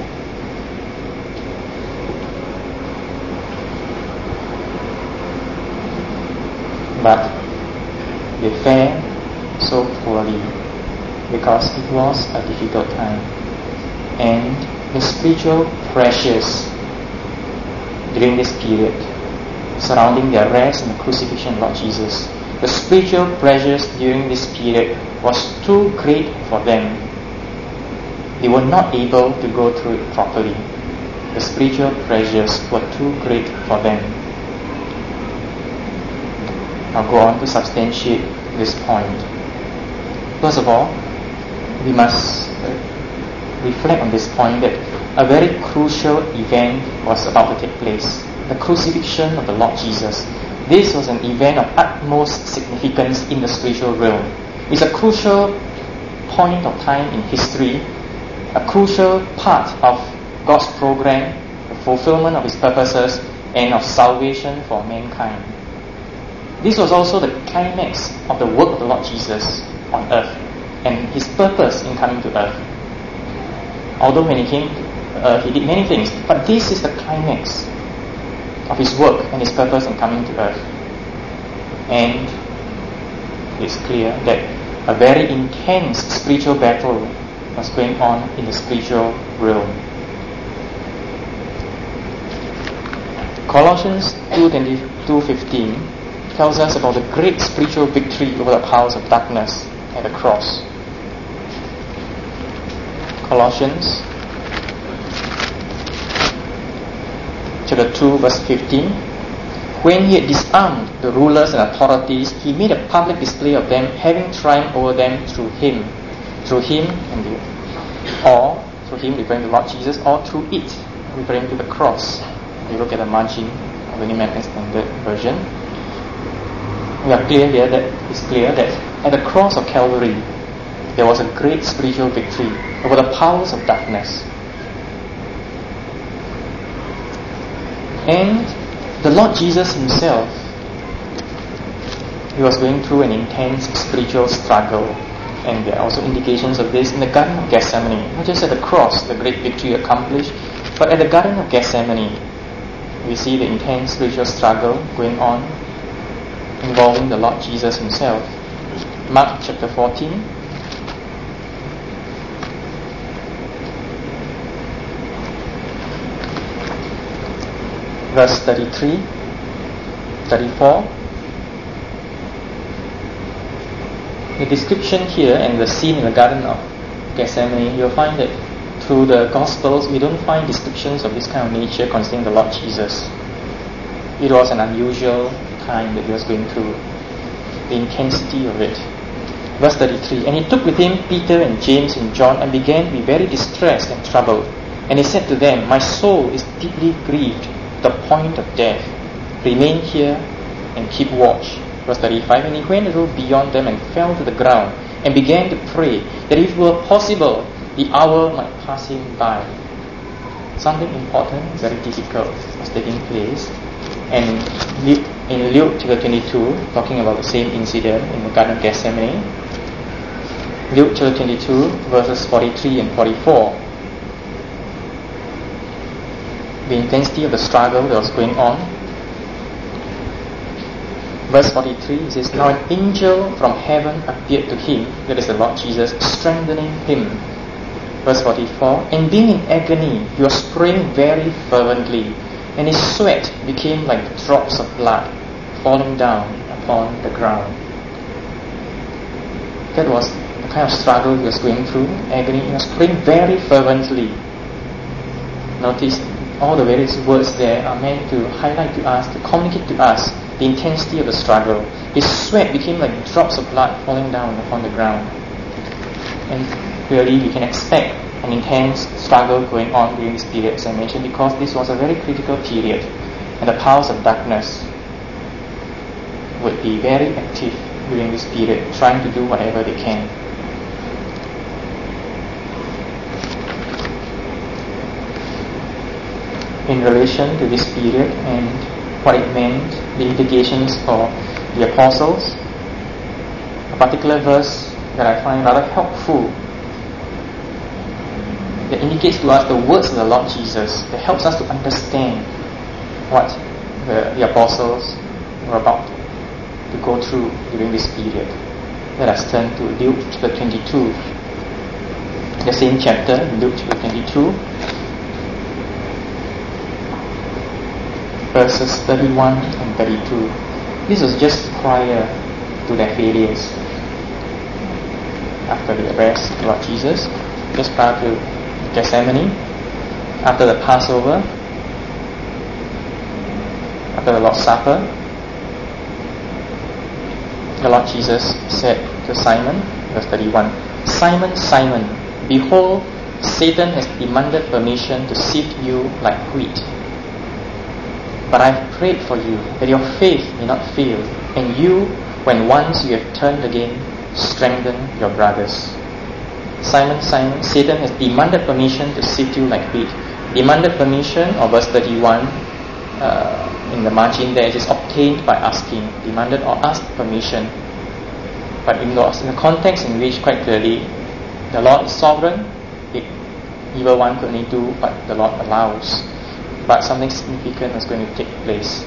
[SPEAKER 2] but they fared so poorly because it was a difficult time. And the spiritual pressures during this period surrounding the arrest and the crucifixion of Lord Jesus, the spiritual pressures during this period was too great for them. They were not able to go through it properly. The spiritual pressures were too great for them. I'll go on to substantiate this point. First of all, we must reflect on this point that a very crucial event was about to take place. The crucifixion of the Lord Jesus. This was an event of utmost significance in the spiritual realm. It's a crucial point of time in history, a crucial part of God's program, the fulfillment of His purposes, and of salvation for mankind. This was also the climax of the work of the Lord Jesus on earth and His purpose in coming to earth. Although when He came to earth, He did many things, but this is the climax of His work and His purpose in coming to earth. And it's clear that a very intense spiritual battle was going on in the spiritual realm. Colossians 2:15 tells us about the great spiritual victory over the powers of darkness at the cross. Colossians chapter 2 verse 15. When He had disarmed the rulers and authorities, He made a public display of them, having triumphed over them through Him, referring to Lord Jesus, or through it, referring to the cross. If you look at the margin of the New American Standard Version, it's clear that at the cross of Calvary, there was a great spiritual victory over the powers of darkness. And the Lord Jesus Himself, He was going through an intense spiritual struggle, and there are also indications of this in the Garden of Gethsemane. Not just at the cross, the great victory accomplished, but at the Garden of Gethsemane, we see the intense spiritual struggle going on involving the Lord Jesus Himself. Mark chapter 14. Verse 33, 34. The description here and the scene in the Garden of Gethsemane, you'll find that through the Gospels, we don't find descriptions of this kind of nature concerning the Lord Jesus. It was an unusual time that He was going through, the intensity of it. Verse 33, and He took with Him Peter and James and John and began to be very distressed and troubled. And He said to them, my soul is deeply grieved to the point of death. Remain here and keep watch. Verse 35, and He went a little beyond them and fell to the ground and began to pray that if it were possible, the hour might pass Him by. Something important, very difficult, was taking place. And in Luke chapter 22, talking about the same incident in the Garden of Gethsemane, Luke chapter 22, verses 43 and 44, the intensity of the struggle that was going on. Verse 43, it says, now an angel from heaven appeared to him, that is the Lord Jesus, strengthening him. Verse 44, and being in agony, he was praying very fervently, and his sweat became like drops of blood falling down upon the ground. That was the kind of struggle he was going through, agony. He was praying very fervently. Notice all the various words there are meant to highlight to us, to communicate to us the intensity of the struggle. His sweat became like drops of blood falling down upon the ground. And clearly we can expect an intense struggle going on during this period, as I mentioned, because this was a very critical period, and the powers of darkness would be very active during this period, trying to do whatever they can. In relation to this period and what it meant, the implications for the apostles, a particular verse that I find rather helpful, that indicates to us the words of the Lord Jesus, that helps us to understand what the apostles were about to go through during this period. Let us turn to Luke chapter 22. The same chapter, Luke chapter 22, verses 31 and 32. This was just prior to their failures. After the arrest of Lord Jesus, just prior to Gethsemane, after the Passover, after the Lord's Supper, the Lord Jesus said to Simon, verse 31, Simon, Simon, behold, Satan has demanded permission to sift you like wheat. But I have prayed for you that your faith may not fail, and you, when once you have turned again, strengthen your brothers. Simon, Simon, Satan has demanded permission to sift you like wheat. Demanded permission, or verse 31, in the margin there, it is obtained by asking. Demanded or asked permission. But in the context in which, quite clearly, the Lord is sovereign, the evil one could only do what the Lord allows. But something significant is going to take place.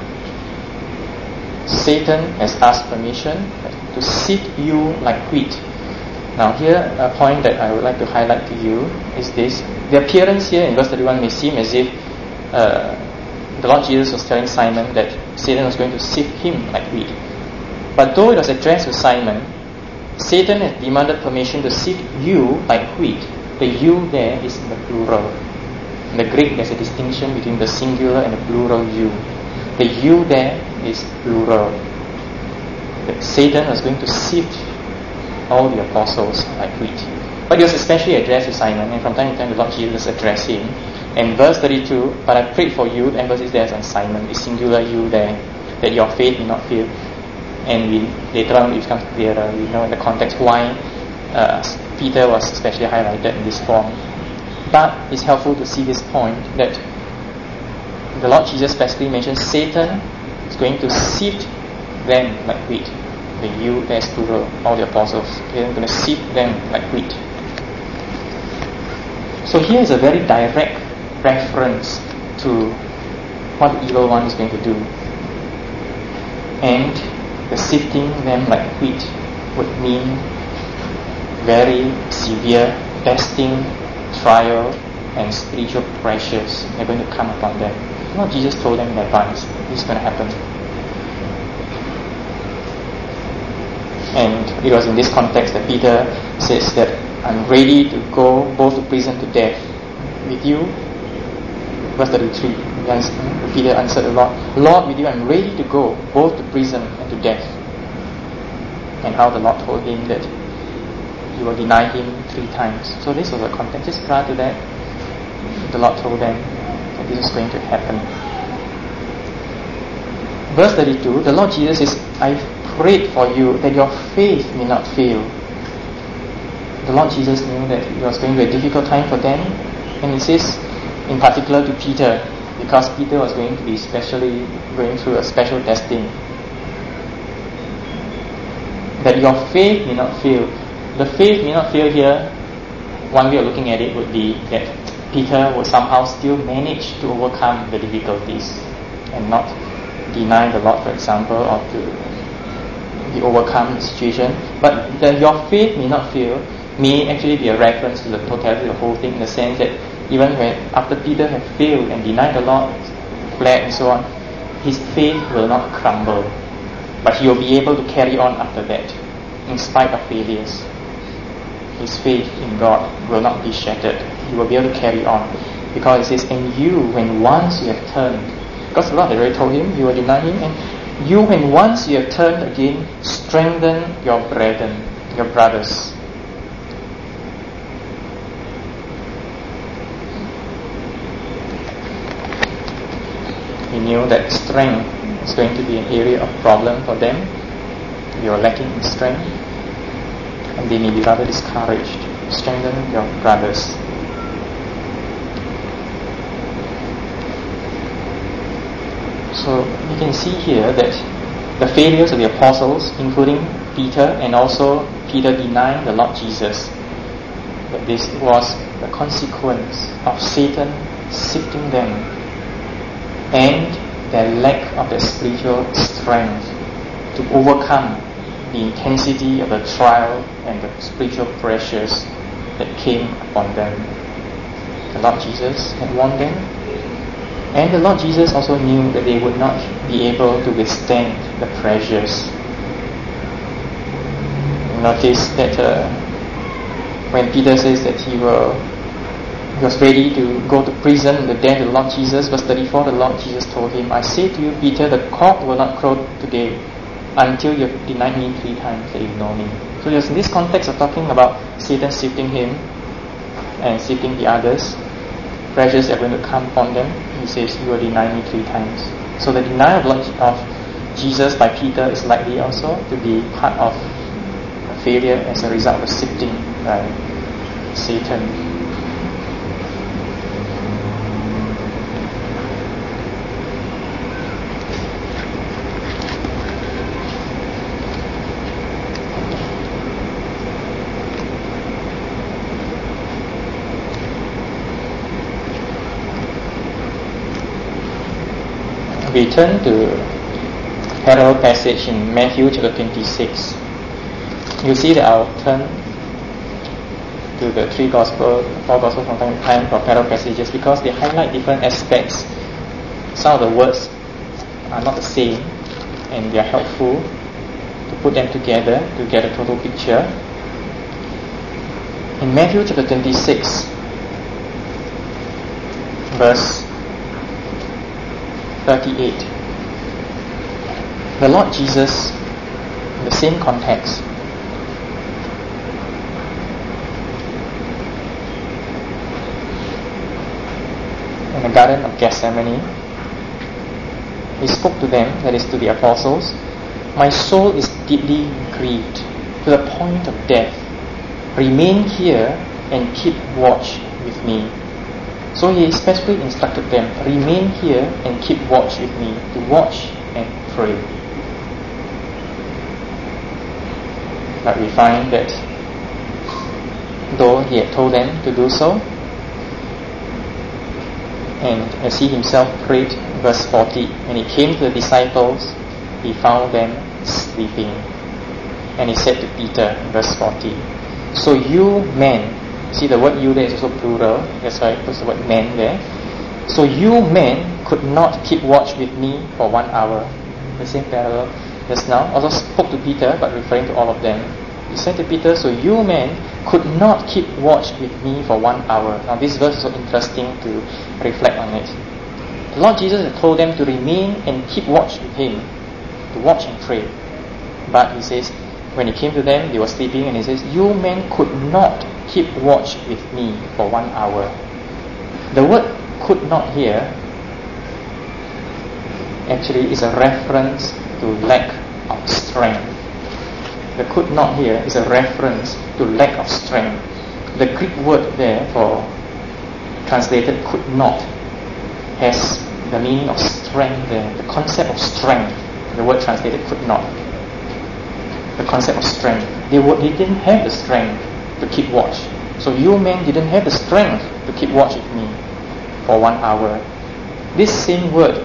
[SPEAKER 2] Satan has asked permission to sift you like wheat. Now here, a point that I would like to highlight to you is this. The appearance here in verse 31 may seem as if the Lord Jesus was telling Simon that Satan was going to sift him like wheat. But though it was addressed to Simon, Satan has demanded permission to sift you like wheat. The you there is in the plural. In the Greek, there's a distinction between the singular and the plural you. The you there is plural. That Satan was going to sift all the apostles like wheat. But it was especially addressed to Simon, and from time to time the Lord Jesus addressed him. And verse 32, but I prayed for you, the emphasis there is on Simon, the singular you there, that your faith may not fail. And later on it becomes clearer, we know in the context why Peter was especially highlighted in this form. But it's helpful to see this point that the Lord Jesus specifically mentions Satan is going to sift them like wheat. The you, there's plural, all the apostles. They're going to sift them like wheat. So here is a very direct reference to what the evil one is going to do. And the sifting them like wheat would mean very severe testing, trial, and spiritual pressures are going to come upon them. Lord Jesus told them in advance, this is going to happen. And it was in this context that Peter says that I'm ready to go both to prison to death with you. Verse 33, Peter answered the Lord, Lord, with you I'm ready to go both to prison and to death. And how the Lord told him that you will deny him 3 times. So this was the context. Just prior to that, the Lord told them that this is going to happen. Verse 32, the Lord Jesus says, I prayed for you that your faith may not fail. The Lord Jesus knew that it was going to be a difficult time for them, and he says in particular to Peter, because Peter was going to be especially going through a special testing, that your faith may not fail. The faith may not fail here, one way of looking at it would be that Peter would somehow still manage to overcome the difficulties and not deny the Lord, for example, or to overcome the situation. But your faith may not fail may actually be a reference to the totality of the whole thing, in the sense that even when after Peter had failed and denied the Lord, fled and so on, his faith will not crumble, but he will be able to carry on after that in spite of failures. His faith in God will not be shattered. He will be able to carry on, because it says, and you, when once you have turned, because the Lord had already told him you will deny him, and you, when once you have turned again, strengthen your brethren, your brothers. He knew that strength is going to be an area of problem for them. They were lacking in strength, and they may be rather discouraged. Strengthen your brothers. So you can see here that the failures of the apostles, including Peter, and also Peter denying the Lord Jesus, that this was the consequence of Satan sifting them and their lack of the spiritual strength to overcome the intensity of the trial and the spiritual pressures that came upon them. The Lord Jesus had warned them, and the Lord Jesus also knew that they would not be able to withstand the pressures. Notice that when Peter says that he was ready to go to prison the day the Lord Jesus, verse 34, the Lord Jesus told him, I say to you, Peter, the cock will not crow today until you have denied me 3 times that you know me. So just in this context of talking about Satan sifting him and sifting the others, pressures are going to come upon them. He says, you will deny me 3 times. So the denial of Jesus by Peter is likely also to be part of a failure as a result of sifting by Satan. We turn to parallel passage in Matthew chapter 26. You see that I'll turn to the 4 Gospels from time to time for parallel passages because they highlight different aspects. Some of the words are not the same, and they are helpful to put them together to get a total picture. In Matthew chapter 26, verse 38, the Lord Jesus, in the same context, in the Garden of Gethsemane, He spoke to them, that is to the apostles, my soul is deeply grieved to the point of death. Remain here and keep watch with me. So He specifically instructed them, remain here and keep watch with me, to watch and pray. But we find that though He had told them to do so, and as He Himself prayed, verse 40, when He came to the disciples, He found them sleeping. And He said to Peter, verse 40, so you men, see the word you there is also plural, that's why I put the word men there. So you men could not keep watch with me for 1 hour. The same parallel just now. Also spoke to Peter, but referring to all of them. He said to Peter, so you men could not keep watch with me for 1 hour. Now this verse is so interesting to reflect on it. The Lord Jesus had told them to remain and keep watch with Him, to watch and pray. But He says, when He came to them, they were sleeping, and He says, you men could not keep watch with me for 1 hour. The word could not here actually is a reference to lack of strength. The could not here is a reference to lack of strength. The Greek word there for translated could not has the meaning of strength there, the concept of strength. The word translated could not. The concept of strength. They didn't have the strength to keep watch. So you men didn't have the strength to keep watch with me for 1 hour. This same word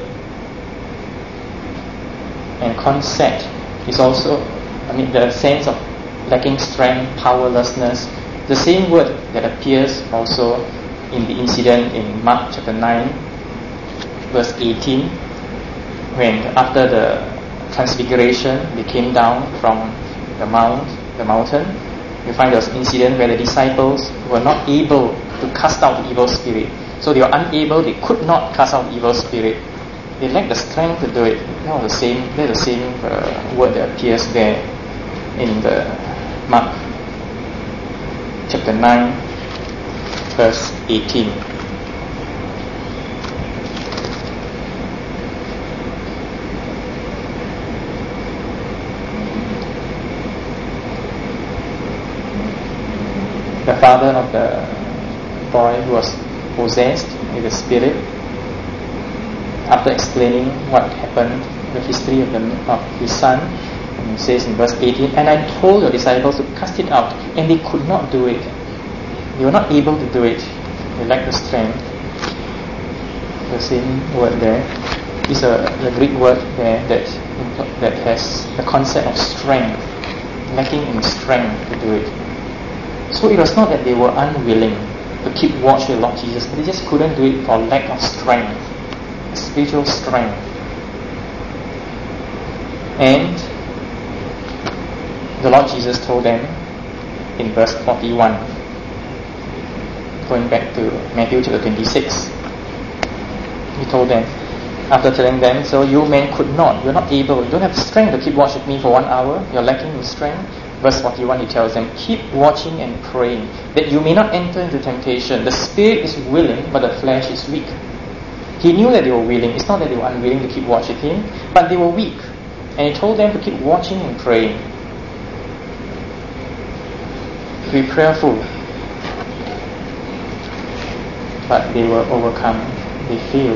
[SPEAKER 2] and concept is also, the sense of lacking strength, powerlessness, the same word that appears also in the incident in Mark chapter 9, verse 18, when after the transfiguration they came down from the mountain. You find there was an incident where the disciples were not able to cast out the evil spirit. So they were unable, they could not cast out the evil spirit. They lacked the strength to do it. That's the same word that appears there in the Mark chapter 9, verse 18. The father of the boy who was possessed with the spirit, after explaining what happened, the history of his son, he says in verse 18, and I told your disciples to cast it out, and they could not do it. They were not able to do it. They lacked the strength. The same word there is the Greek word there that that has the concept of strength, lacking in strength to do it. So it was not that they were unwilling to keep watch with the Lord Jesus, but they just couldn't do it for lack of strength, spiritual strength. And the Lord Jesus told them in verse 41, going back to Matthew chapter 26, He told them, after telling them, so you men could not, you're not able, you don't have strength to keep watch with me for 1 hour, you're lacking in strength. Verse 41, He tells them, keep watching and praying, that you may not enter into temptation. The spirit is willing, but the flesh is weak. He knew that they were willing. It's not that they were unwilling to keep watch with Him, but they were weak. And He told them to keep watching and praying. To be prayerful. But they were overcome. They failed.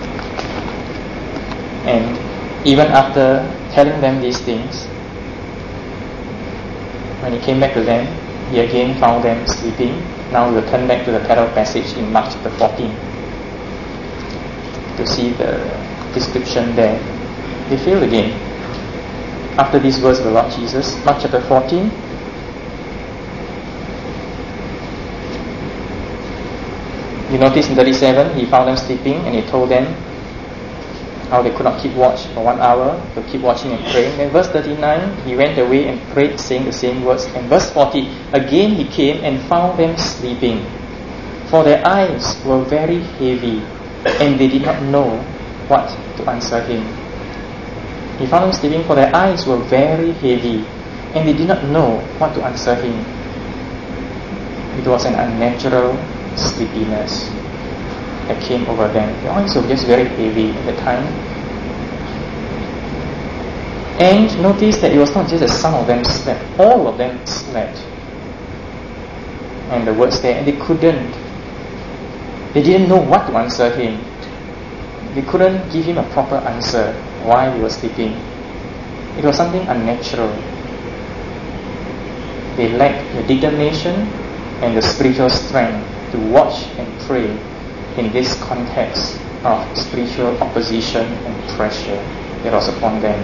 [SPEAKER 2] And even after telling them these things, when He came back to them, He again found them sleeping. Now we'll turn back to the parallel passage in Mark chapter 14 to see the description there. They failed again. After these words of the Lord Jesus, Mark chapter 14, you notice in 37, He found them sleeping and He told them how they could not keep watch for 1 hour, to keep watching and praying. And verse 39, He went away and prayed, saying the same words. And verse 40, again He came and found them sleeping, for their eyes were very heavy, and they did not know what to answer Him. He found them sleeping, for their eyes were very heavy, and they did not know what to answer Him. It was an unnatural sleepiness that came over them. The eyes were just very heavy at the time. And notice that it was not just that some of them slept, all of them slept. And the words there, and they didn't know what to answer Him. They couldn't give Him a proper answer why He was sleeping. It was something unnatural. They lacked the determination and the spiritual strength to watch and pray in this context of spiritual opposition and pressure that was upon them.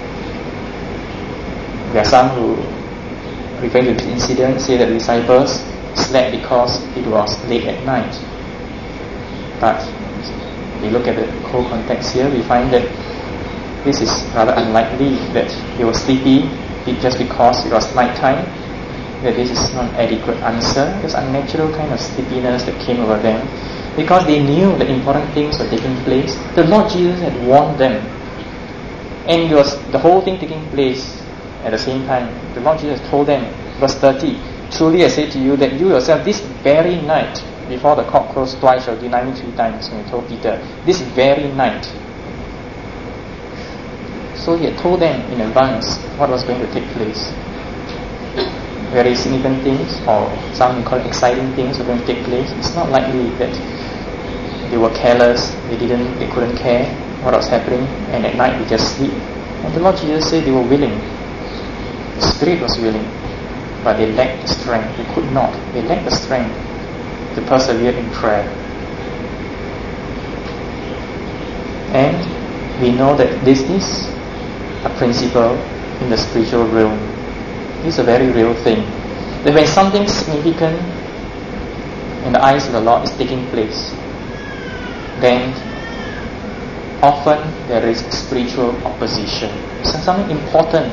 [SPEAKER 2] There are some who, referring to this incident, say that the disciples slept because it was late at night. But if we look at the whole context here, we find that this is rather unlikely, that they were sleepy just because it was night time, that this is not an adequate answer. This unnatural kind of sleepiness that came over them, because they knew that important things were taking place. The Lord Jesus had warned them, and it was the whole thing taking place at the same time. The Lord Jesus told them, verse 30, truly I say to you that you yourself this very night, before the cock crows twice, shall deny me 3 times. When He told Peter, this very night. So He had told them in advance what was going to take place. Very significant things, or some call it exciting things, were going to take place. It's not likely that they were careless, they couldn't care what was happening, and at night they just sleep. And the Lord Jesus said they were willing. The Spirit was willing, but they lacked the strength. They could not. They lacked the strength to persevere in prayer. And we know that this is a principle in the spiritual realm. This is a very real thing. That when something significant in the eyes of the Lord is taking place, then often there is spiritual opposition. It's something important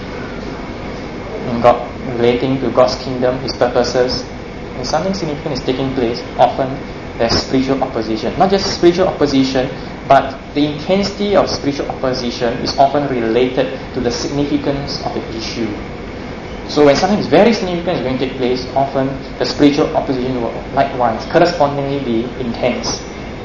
[SPEAKER 2] in God, relating to God's kingdom, His purposes. When something significant is taking place, often there's spiritual opposition. Not just spiritual opposition, but the intensity of spiritual opposition is often related to the significance of the issue. So when something is very significant is going to take place, often the spiritual opposition will likewise correspondingly be intense.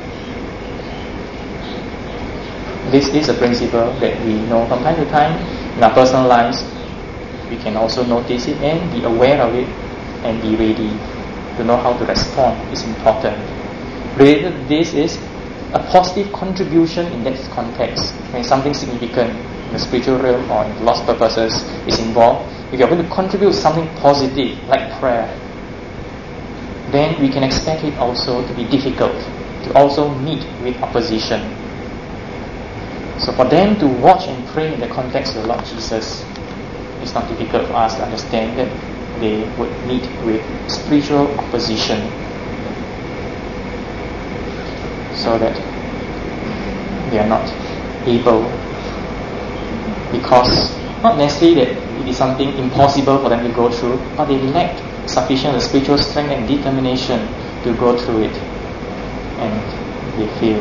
[SPEAKER 2] This is a principle that we know from time to time in our personal lives. We can also notice it and be aware of it and be ready to know how to respond. It's important. Related to this is a positive contribution in that context. When something significant in the spiritual realm or in lost purposes is involved, if you're going to contribute something positive like prayer, then we can expect it also to be difficult, to also meet with opposition. So for them to watch and pray in the context of the Lord Jesus, it's not difficult for us to understand that they would meet with spiritual opposition, so that they are not able, because not necessarily that it is something impossible for them to go through, but they lack sufficient spiritual strength and determination to go through it, and they fail.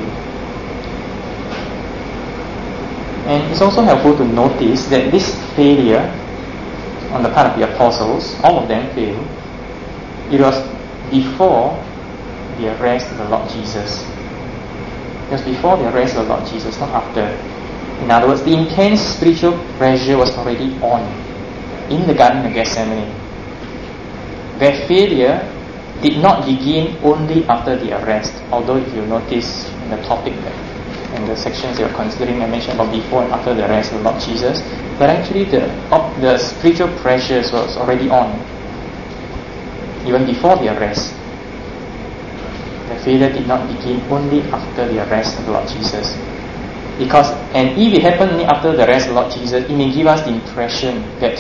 [SPEAKER 2] And it's also helpful to notice that this failure on the part of the apostles, all of them failed, it was before the arrest of the Lord Jesus. It was before the arrest of the Lord Jesus, not after. In other words, the intense spiritual pressure was already on in the Garden of Gethsemane. Their failure did not begin only after the arrest, although if you notice in the topic in the sections you are considering, I mentioned about before and after the arrest of the Lord Jesus, but actually the spiritual pressures was already on even before the arrest. The failure did not begin only after the arrest of the Lord Jesus. And if it happened only after the arrest of the Lord Jesus, it may give us the impression that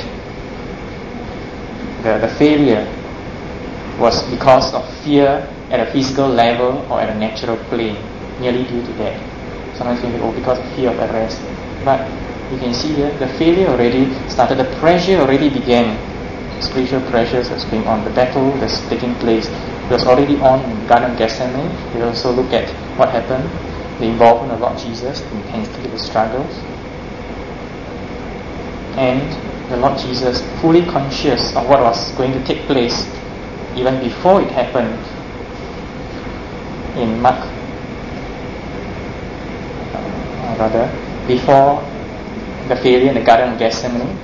[SPEAKER 2] the failure was because of fear at a physical level or at a natural plane, merely due to that. Sometimes we think, because of fear of arrest. But you can see here, the failure already started, the pressure already began. Spiritual pressures was going on, the battle that's taking place. It was already on in the Garden of Gethsemane. We also look at what happened, the involvement of Lord Jesus, the intensity of the struggles. And the Lord Jesus, fully conscious of what was going to take place, even before it happened, in Mark, before the failure in the Garden of Gethsemane,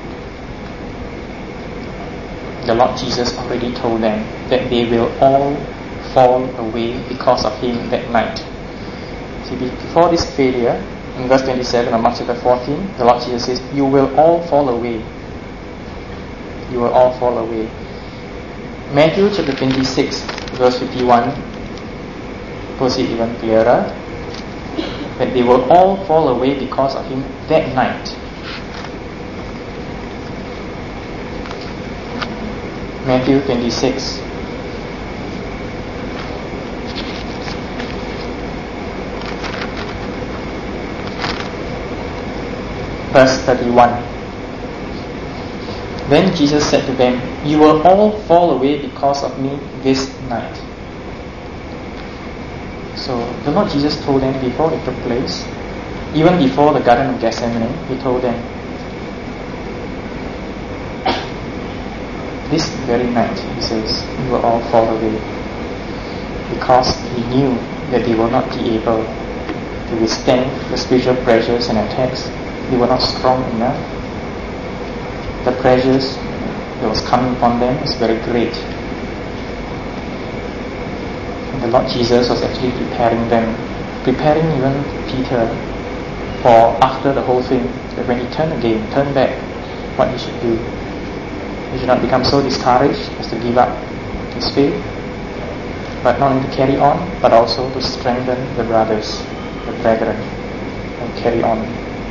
[SPEAKER 2] the Lord Jesus already told them that they will all fall away because of Him that night. See, before this failure, in verse 27 of Mark chapter 14, the Lord Jesus says, "You will all fall away. You will all fall away." Matthew chapter 26, verse 51, puts it even clearer, that they will all fall away because of Him that night. Matthew 26. Verse 31. Then Jesus said to them, "You will all fall away because of me this night." So the Lord Jesus told them before it took place, even before the Garden of Gethsemane, He told them, this very night, He says, you will all fall away, because He knew that they will not be able to withstand the spiritual pressures and attacks. They were not strong enough. The pressures that was coming upon them was very great. And the Lord Jesus was actually preparing them, preparing even Peter for after the whole thing, that when he turned back, what he should do. He should not become so discouraged as to give up his faith, but not only to carry on, but also to strengthen the brothers, the brethren, and carry on.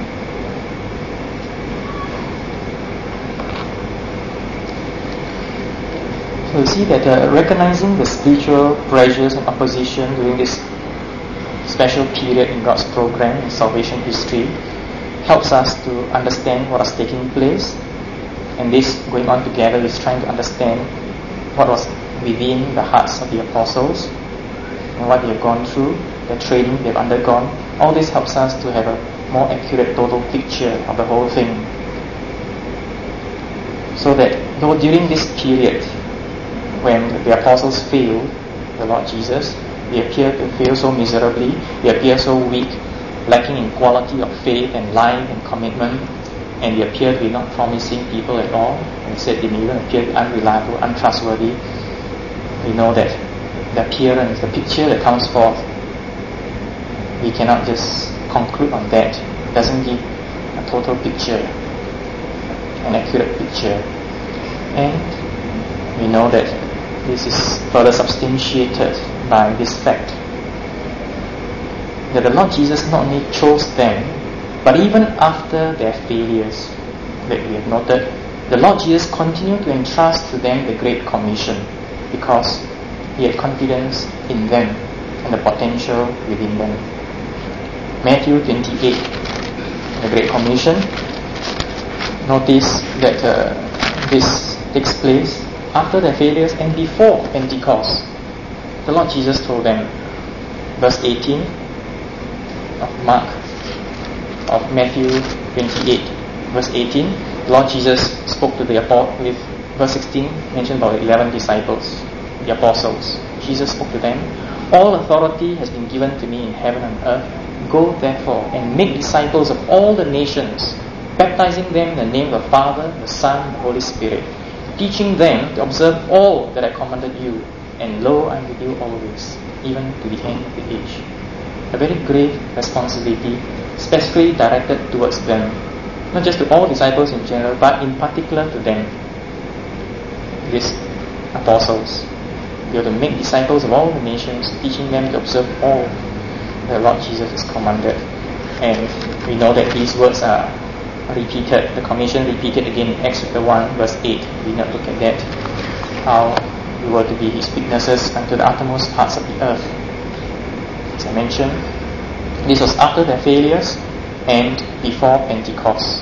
[SPEAKER 2] So you see that recognizing the spiritual pressures and opposition during this special period in God's program in salvation history helps us to understand what was taking place. And this going on together is trying to understand what was within the hearts of the apostles and what they have gone through, the training they have undergone. All this helps us to have a more accurate total picture of the whole thing. So that though during this period when the apostles failed the Lord Jesus, they appear to fail so miserably, they appear so weak, lacking in quality of faith and life and commitment, and they appear to be not promising people at all, and instead they may even appear to be unreliable, untrustworthy. We know that the appearance, the picture that comes forth, we cannot just conclude on that. It doesn't give a total picture, an accurate picture. And we know that this is further substantiated by this fact that the Lord Jesus not only chose them But even after their failures that we have noted, the Lord Jesus continued to entrust to them the Great Commission because He had confidence in them and the potential within them. Matthew 28, the Great Commission. Notice that this takes place after their failures and before Pentecost. The Lord Jesus told them, verse 18 of Matthew 28, verse 18, the Lord Jesus spoke to the apostles. With verse 16 mentioned about the 11 disciples, the apostles. Jesus spoke to them, "All authority has been given to me in heaven and earth. Go therefore and make disciples of all the nations, baptizing them in the name of the Father, the Son, and the Holy Spirit, teaching them to observe all that I commanded you. And lo, I am with you always, even to the end of the age." A very grave responsibility, specifically directed towards them, not just to all disciples in general, but in particular to them, these apostles. They are to make disciples of all the nations, teaching them to observe all the Lord Jesus has commanded. And we know that these words are repeated, the commission repeated again in Acts chapter 1, verse 8. We not look at that, how we were to be His witnesses unto the uttermost parts of the earth. As I mentioned, this was after their failures and before Pentecost.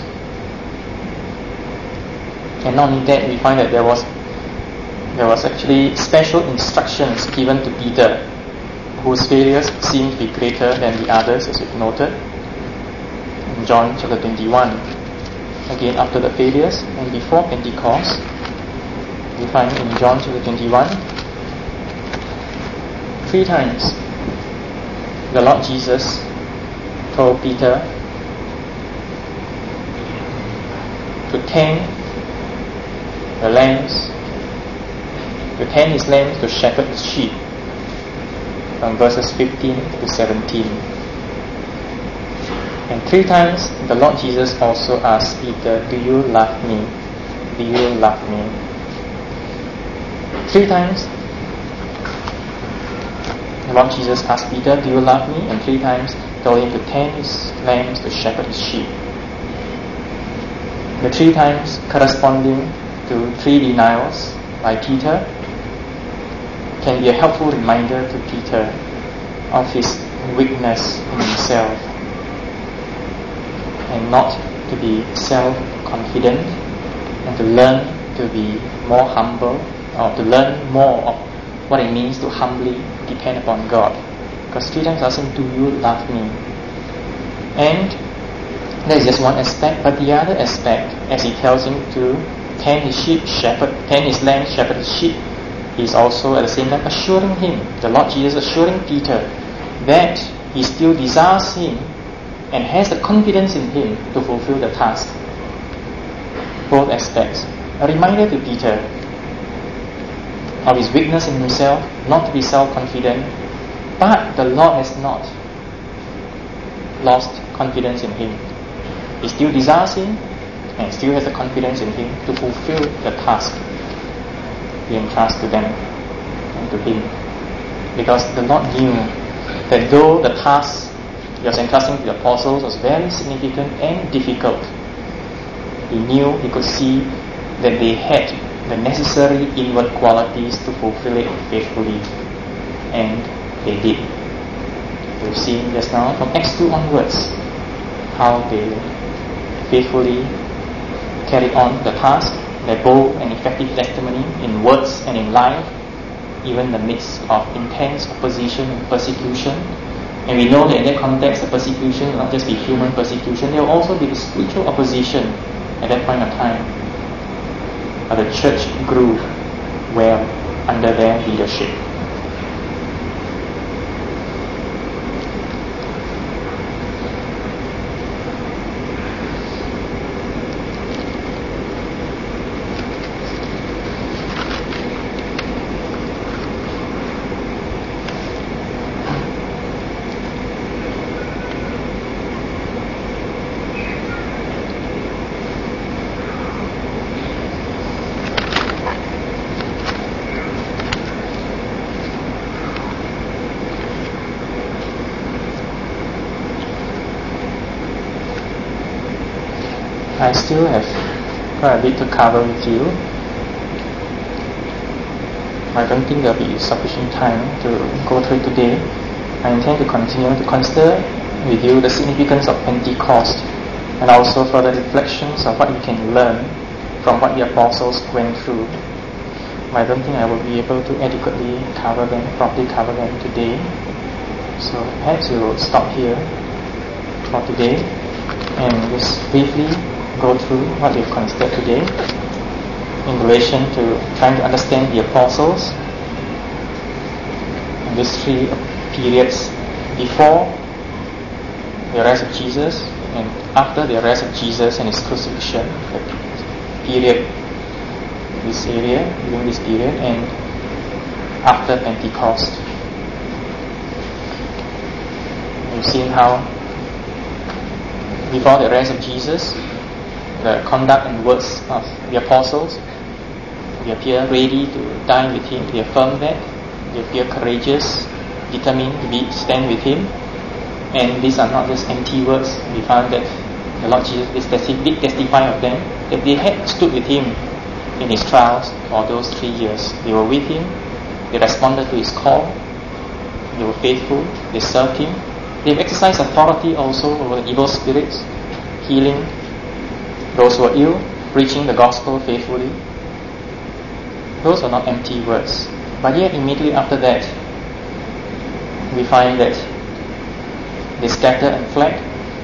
[SPEAKER 2] And not only that, we find that there was actually special instructions given to Peter, whose failures seemed to be greater than the others, as we've noted. In John chapter 21, again after the failures and before Pentecost, we find in John chapter 21, 3 times the Lord Jesus told Peter to tend the lambs, to tend his lambs, to shepherd his sheep, from verses 15 to 17. And 3 times the Lord Jesus also asked Peter, "Do you love me? Do you love me?" 3 times the Lord Jesus asked Peter, "Do you love me?" And 3 times told him to tend his lambs, to shepherd his sheep. The 3 times corresponding to 3 denials by Peter can be a helpful reminder to Peter of his weakness in himself, and not to be self-confident, and to learn to be more humble, or to learn more of what it means to humbly depend upon God. Because 3 times asked him, "Do you love me?" And that is just one aspect, but the other aspect, as he tells him to tend his lambs, shepherd his sheep, is also at the same time assuring him, the Lord Jesus assuring Peter, that he still desires him and has the confidence in him to fulfill the task. Both aspects. A reminder to Peter of his weakness in himself, not to be self-confident, but the Lord has not lost confidence in him. He still desires him and still has the confidence in him to fulfill the task he entrusts to them and to him. Because the Lord knew that though the task he was entrusting to the apostles was very significant and difficult, he knew, he could see that they had the necessary inward qualities to fulfill it faithfully, and they did. We've seen just now from Acts 2 onwards how they faithfully carried on the task, their bold and effective testimony in words and in life, even in the midst of intense opposition and persecution. And we know that in that context, the persecution will not just be human persecution, there will also be the spiritual opposition at that point of time. But the church grew well under their leadership. I still have quite a bit to cover with you. I don't think there will be sufficient time to go through it today. I intend to continue to consider with you the significance of Pentecost and also further reflections of what we can learn from what the apostles went through. I don't think I will be able to adequately properly cover them today. So perhaps we will stop here for today and just briefly go through what we've considered today in relation to trying to understand the apostles and these three periods before the arrest of Jesus and after the arrest of Jesus and his crucifixion, the period, this area, during this period, and after Pentecost. We've seen how before the arrest of Jesus, the conduct and words of the apostles, they appear ready to die with him, they affirm that, they appear courageous, determined to stand with him, and these are not just empty words. We found that the Lord Jesus did testify of them, that they had stood with him in his trials for those 3 years. They were with him, they responded to his call, they were faithful, they served him, they've exercised authority also over the evil spirits, healing those who are ill, preaching the gospel faithfully. Those are not empty words. But yet immediately after that, we find that they scattered and fled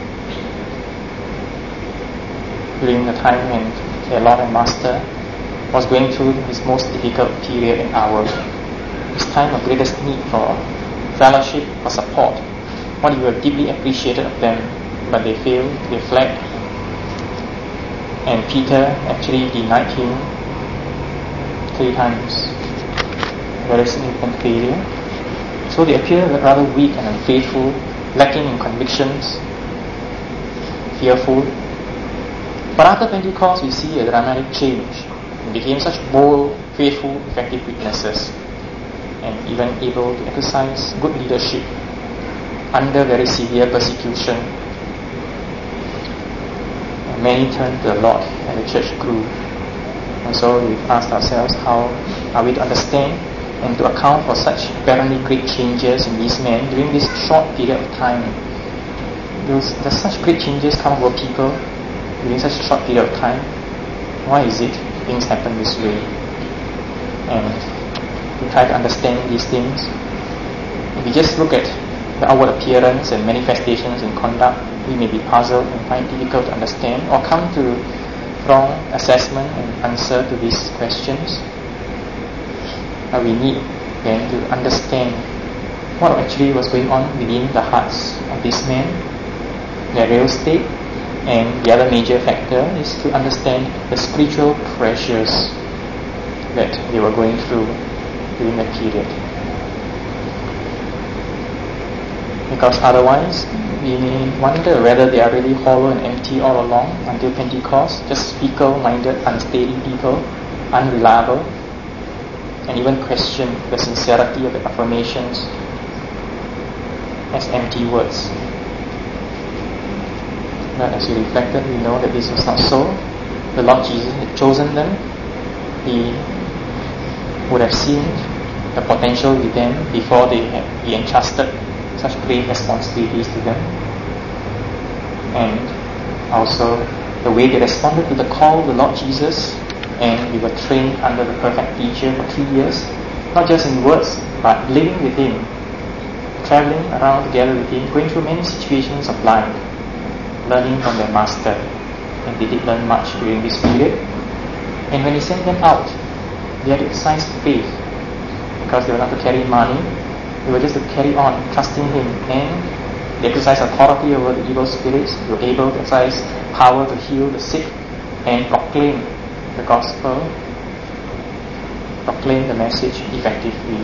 [SPEAKER 2] during the time when their Lord and Master was going through his most difficult period and hour, his time of greatest need for fellowship, for support, what he would have deeply appreciated of them, but they failed, they fled, and Peter actually denied him 3 times. Very significant failure. So they appear rather weak and unfaithful, lacking in convictions, fearful. But after Pentecost, we see a dramatic change. They became such bold, faithful, effective witnesses, and even able to exercise good leadership under very severe persecution. And many turned to the Lord, and the church grew. And so we've asked ourselves, how are we to understand and to account for such apparently great changes in these men during this short period of time? Does such great changes come over people during such a short period of time? Why is it things happen this way? And we try to understand these things. If we just look at the outward appearance and manifestations in conduct, we may be puzzled and find it difficult to understand or come to wrong assessment and answer to these questions. But we need then to understand what actually was going on within the hearts of these men, their real state, and the other major factor is to understand the spiritual pressures that they were going through during that period. Because otherwise, we may wonder whether they are really hollow and empty all along until Pentecost, just fickle-minded, unsteady people, unreliable, and even question the sincerity of the affirmations as empty words. But as we reflected, we know that this was not so. The Lord Jesus had chosen them. He would have seen the potential with them before He entrusted such great responsibilities to them. And also the way they responded to the call of the Lord Jesus, and we were trained under the perfect teacher for 3 years, not just in words, but living with Him, traveling around together with Him, going through many situations of life, learning from their Master. And they did learn much during this period. And when He sent them out, they had to exercise faith, because they were not to carry money. They were just to carry on, trusting Him, and they exercised authority over the evil spirits. They were able to exercise power to heal the sick and proclaim the gospel, proclaim the message effectively.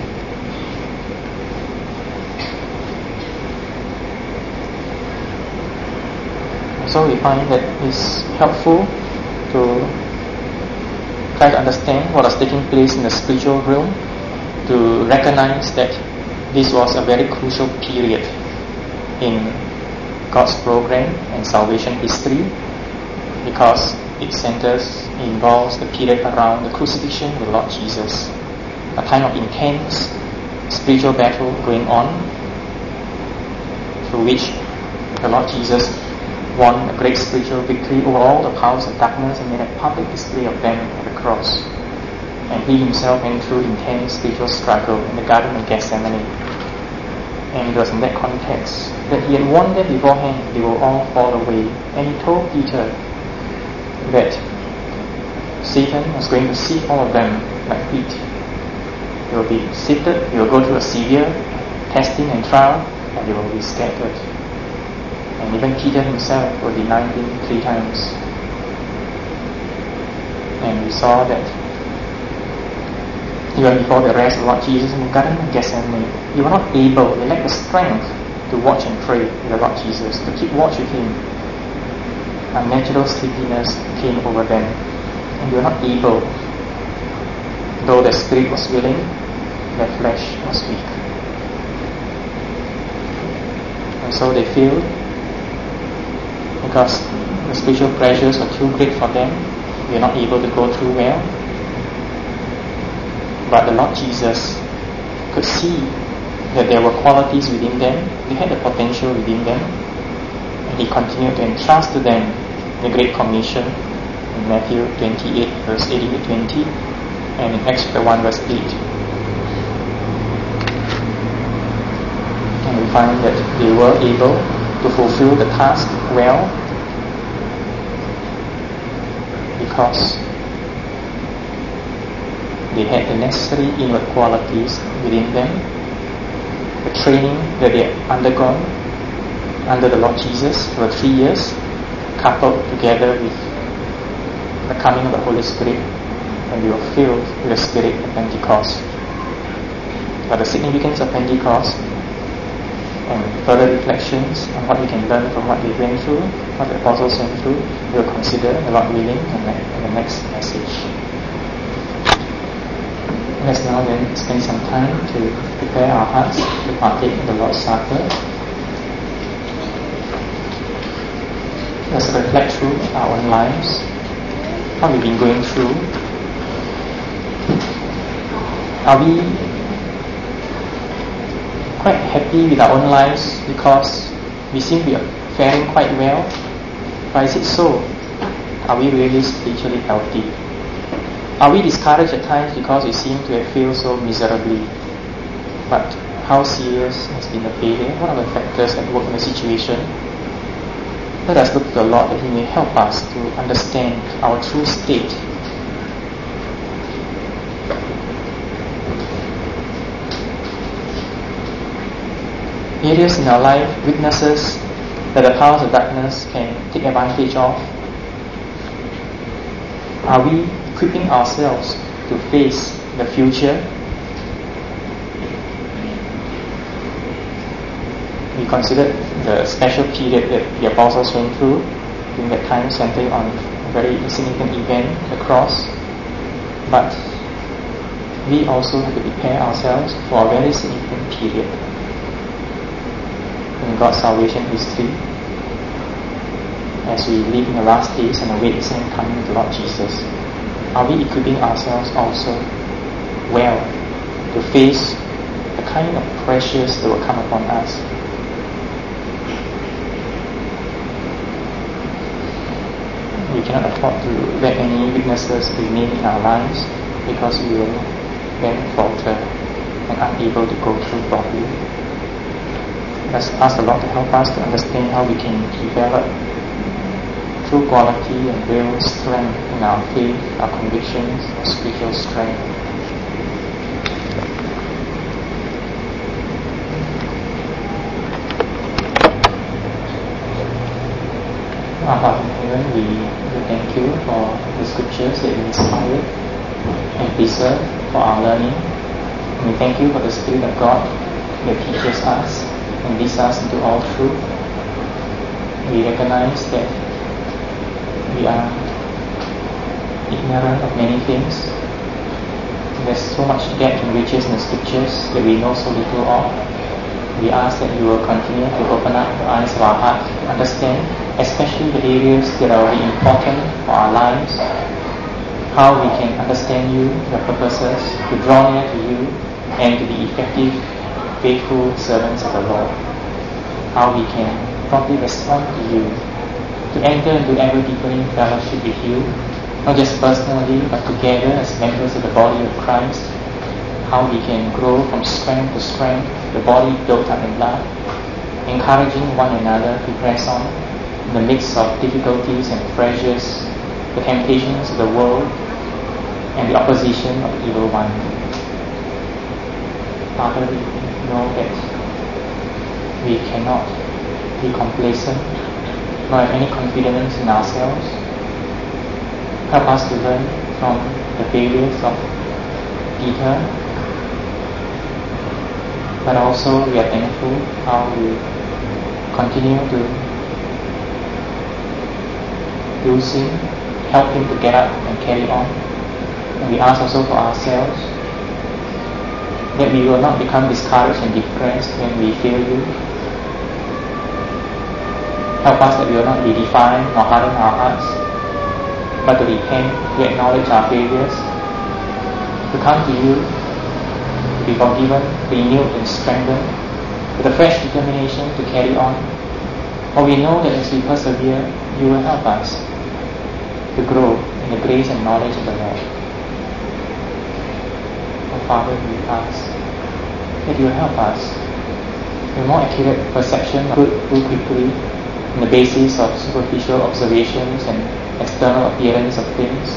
[SPEAKER 2] So we find that it's helpful to try to understand what was taking place in the spiritual realm, to recognize that this was a very crucial period in God's program and salvation history, because it involves the period around the crucifixion of the Lord Jesus, a time of intense spiritual battle going on, through which the Lord Jesus won a great spiritual victory over all the powers of darkness and made a public display of them at the cross. And he himself went through intense spiritual struggle in the Garden of Gethsemane. And it was in that context that he had warned them beforehand they will all fall away. And he told Peter that Satan was going to sift all of them like wheat. They will be sifted, they will go through a severe testing and trial, and they will be scattered. And even Peter himself will deny him 3 times. And we saw that even before the rest of Lord Jesus in the Garden of Gethsemane, they were not able, they lacked the strength to watch and pray with the Lord Jesus, to keep watch with him. Unnatural sleepiness came over them, and they were not able, though the spirit was willing, their flesh was weak. And so they failed because the spiritual pressures were too great for them. They were not able to go through well. But the Lord Jesus could see that there were qualities within them, they had the potential within them, and he continued to entrust to them the Great Commission in Matthew 28 verse 18 to 20 and in Acts 1 verse 8. And we find that they were able to fulfill the task well because they had the necessary inward qualities within them, the training that they had undergone under the Lord Jesus for 3 years, coupled together with the coming of the Holy Spirit, and they were filled with the Spirit at Pentecost. But the significance of Pentecost and further reflections on what we can learn from what they went through, what the apostles went through, we will consider, the Lord willing, in the next message. Let's now then spend some time to prepare our hearts to partake in the Lord's Supper. Let's reflect through our own lives, what we've been going through. Are we quite happy with our own lives because we seem to be faring quite well? But is it so? Are we really spiritually healthy? Are we discouraged at times because we seem to have failed so miserably? But how serious has been the failure? What are the factors at work in the situation? Let us look to the Lord that He may help us to understand our true state. Areas in our life, weaknesses that the powers of darkness can take advantage of. Are we equipping ourselves to face the future? We considered the special period that the apostles went through during that time, centering on a very significant event, the cross. But we also have to prepare ourselves for a very significant period in God's salvation history as we live in the last days and await the second coming of the Lord Jesus. Are we equipping ourselves also well to face the kind of pressures that will come upon us? We cannot afford to let any weaknesses remain in our lives because we will then falter and unable to go through properly. Let's ask the Lord to help us to understand how we can develop true quality and real strength in our faith, our convictions, our spiritual strength. Our Father in heaven, we thank you for the scriptures that you inspired and preserve for our learning. And we thank you for the Spirit of God that teaches us and leads us into all truth. We recognize that we are ignorant of many things. There's so much depth and riches in the scriptures that we know so little of. We ask that you will continue to open up the eyes of our heart to understand
[SPEAKER 1] especially the areas that are very important for our lives, how we can understand you, your purposes, to draw near to you, and to be effective, faithful servants of the Lord. How we can properly respond to you, to enter into ever deepening fellowship with you, not just personally, but together as members of the body of Christ. How we can grow from strength to strength, the body built up in love, encouraging one another to press on in the midst of difficulties and pressures, the temptations of the world, and the opposition of the evil one. Father, we know that we cannot be complacent, nor have any confidence in ourselves. Help us to learn from the failures of Peter, but also we are thankful how you continue to use him, help him to get up and carry on. And we ask also for ourselves that we will not become discouraged and depressed when we fail you. Help us that we will not be defiant or harden our hearts, but to repent, to acknowledge our failures, to come to you, to be forgiven, renewed and strengthened, with a fresh determination to carry on. For we know that as we persevere, you will help us to grow in the grace and knowledge of the Lord. Oh Father, we ask that you will help us with more accurate perception of good quickly on the basis of superficial observations and external appearance of things.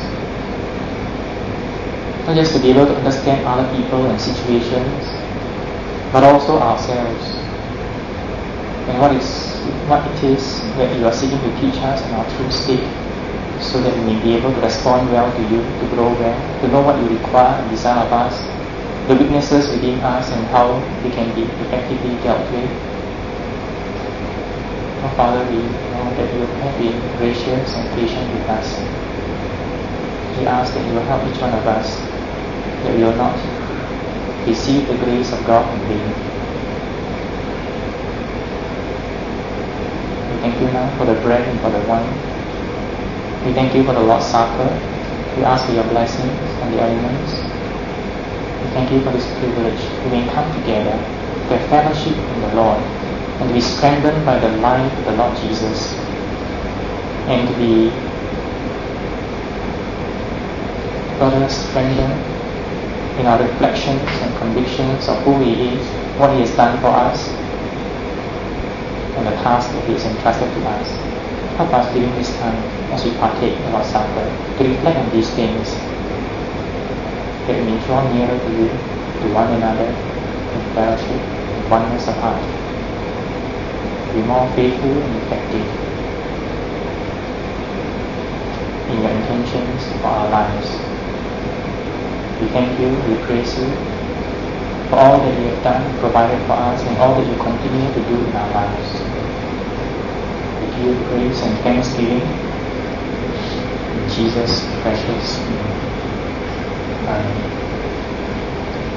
[SPEAKER 1] Not just to be able to understand other people and situations, but also ourselves, and what it is that you are seeking to teach us in our true state, so that we may be able to respond well to you, to grow well, to know what you require and desire of us, the weaknesses within us and how they can be effectively dealt with. Oh Father, we know that you have been gracious and patient with us. We ask that you will help each one of us, that we will not receive the grace of God in vain. We thank you now for the bread and for the wine. We thank you for the Lord's Supper. We ask for your blessings on the elements. We thank you for this privilege we may come together to have fellowship in the Lord and to be strengthened by the life of the Lord Jesus, and to be further strengthened in our reflections and convictions of who He is, what He has done for us, and the task that He has entrusted to us. Help us during this time as we partake of our supper to reflect on these things, that we may draw nearer to you, to one another, in fellowship, in oneness of heart, to be more faithful and effective in your intentions for our lives. We thank you, we praise you for all that you have done, provided for us, and all that you continue to do in our lives. We give you praise and thanksgiving in Jesus' precious name. Amen.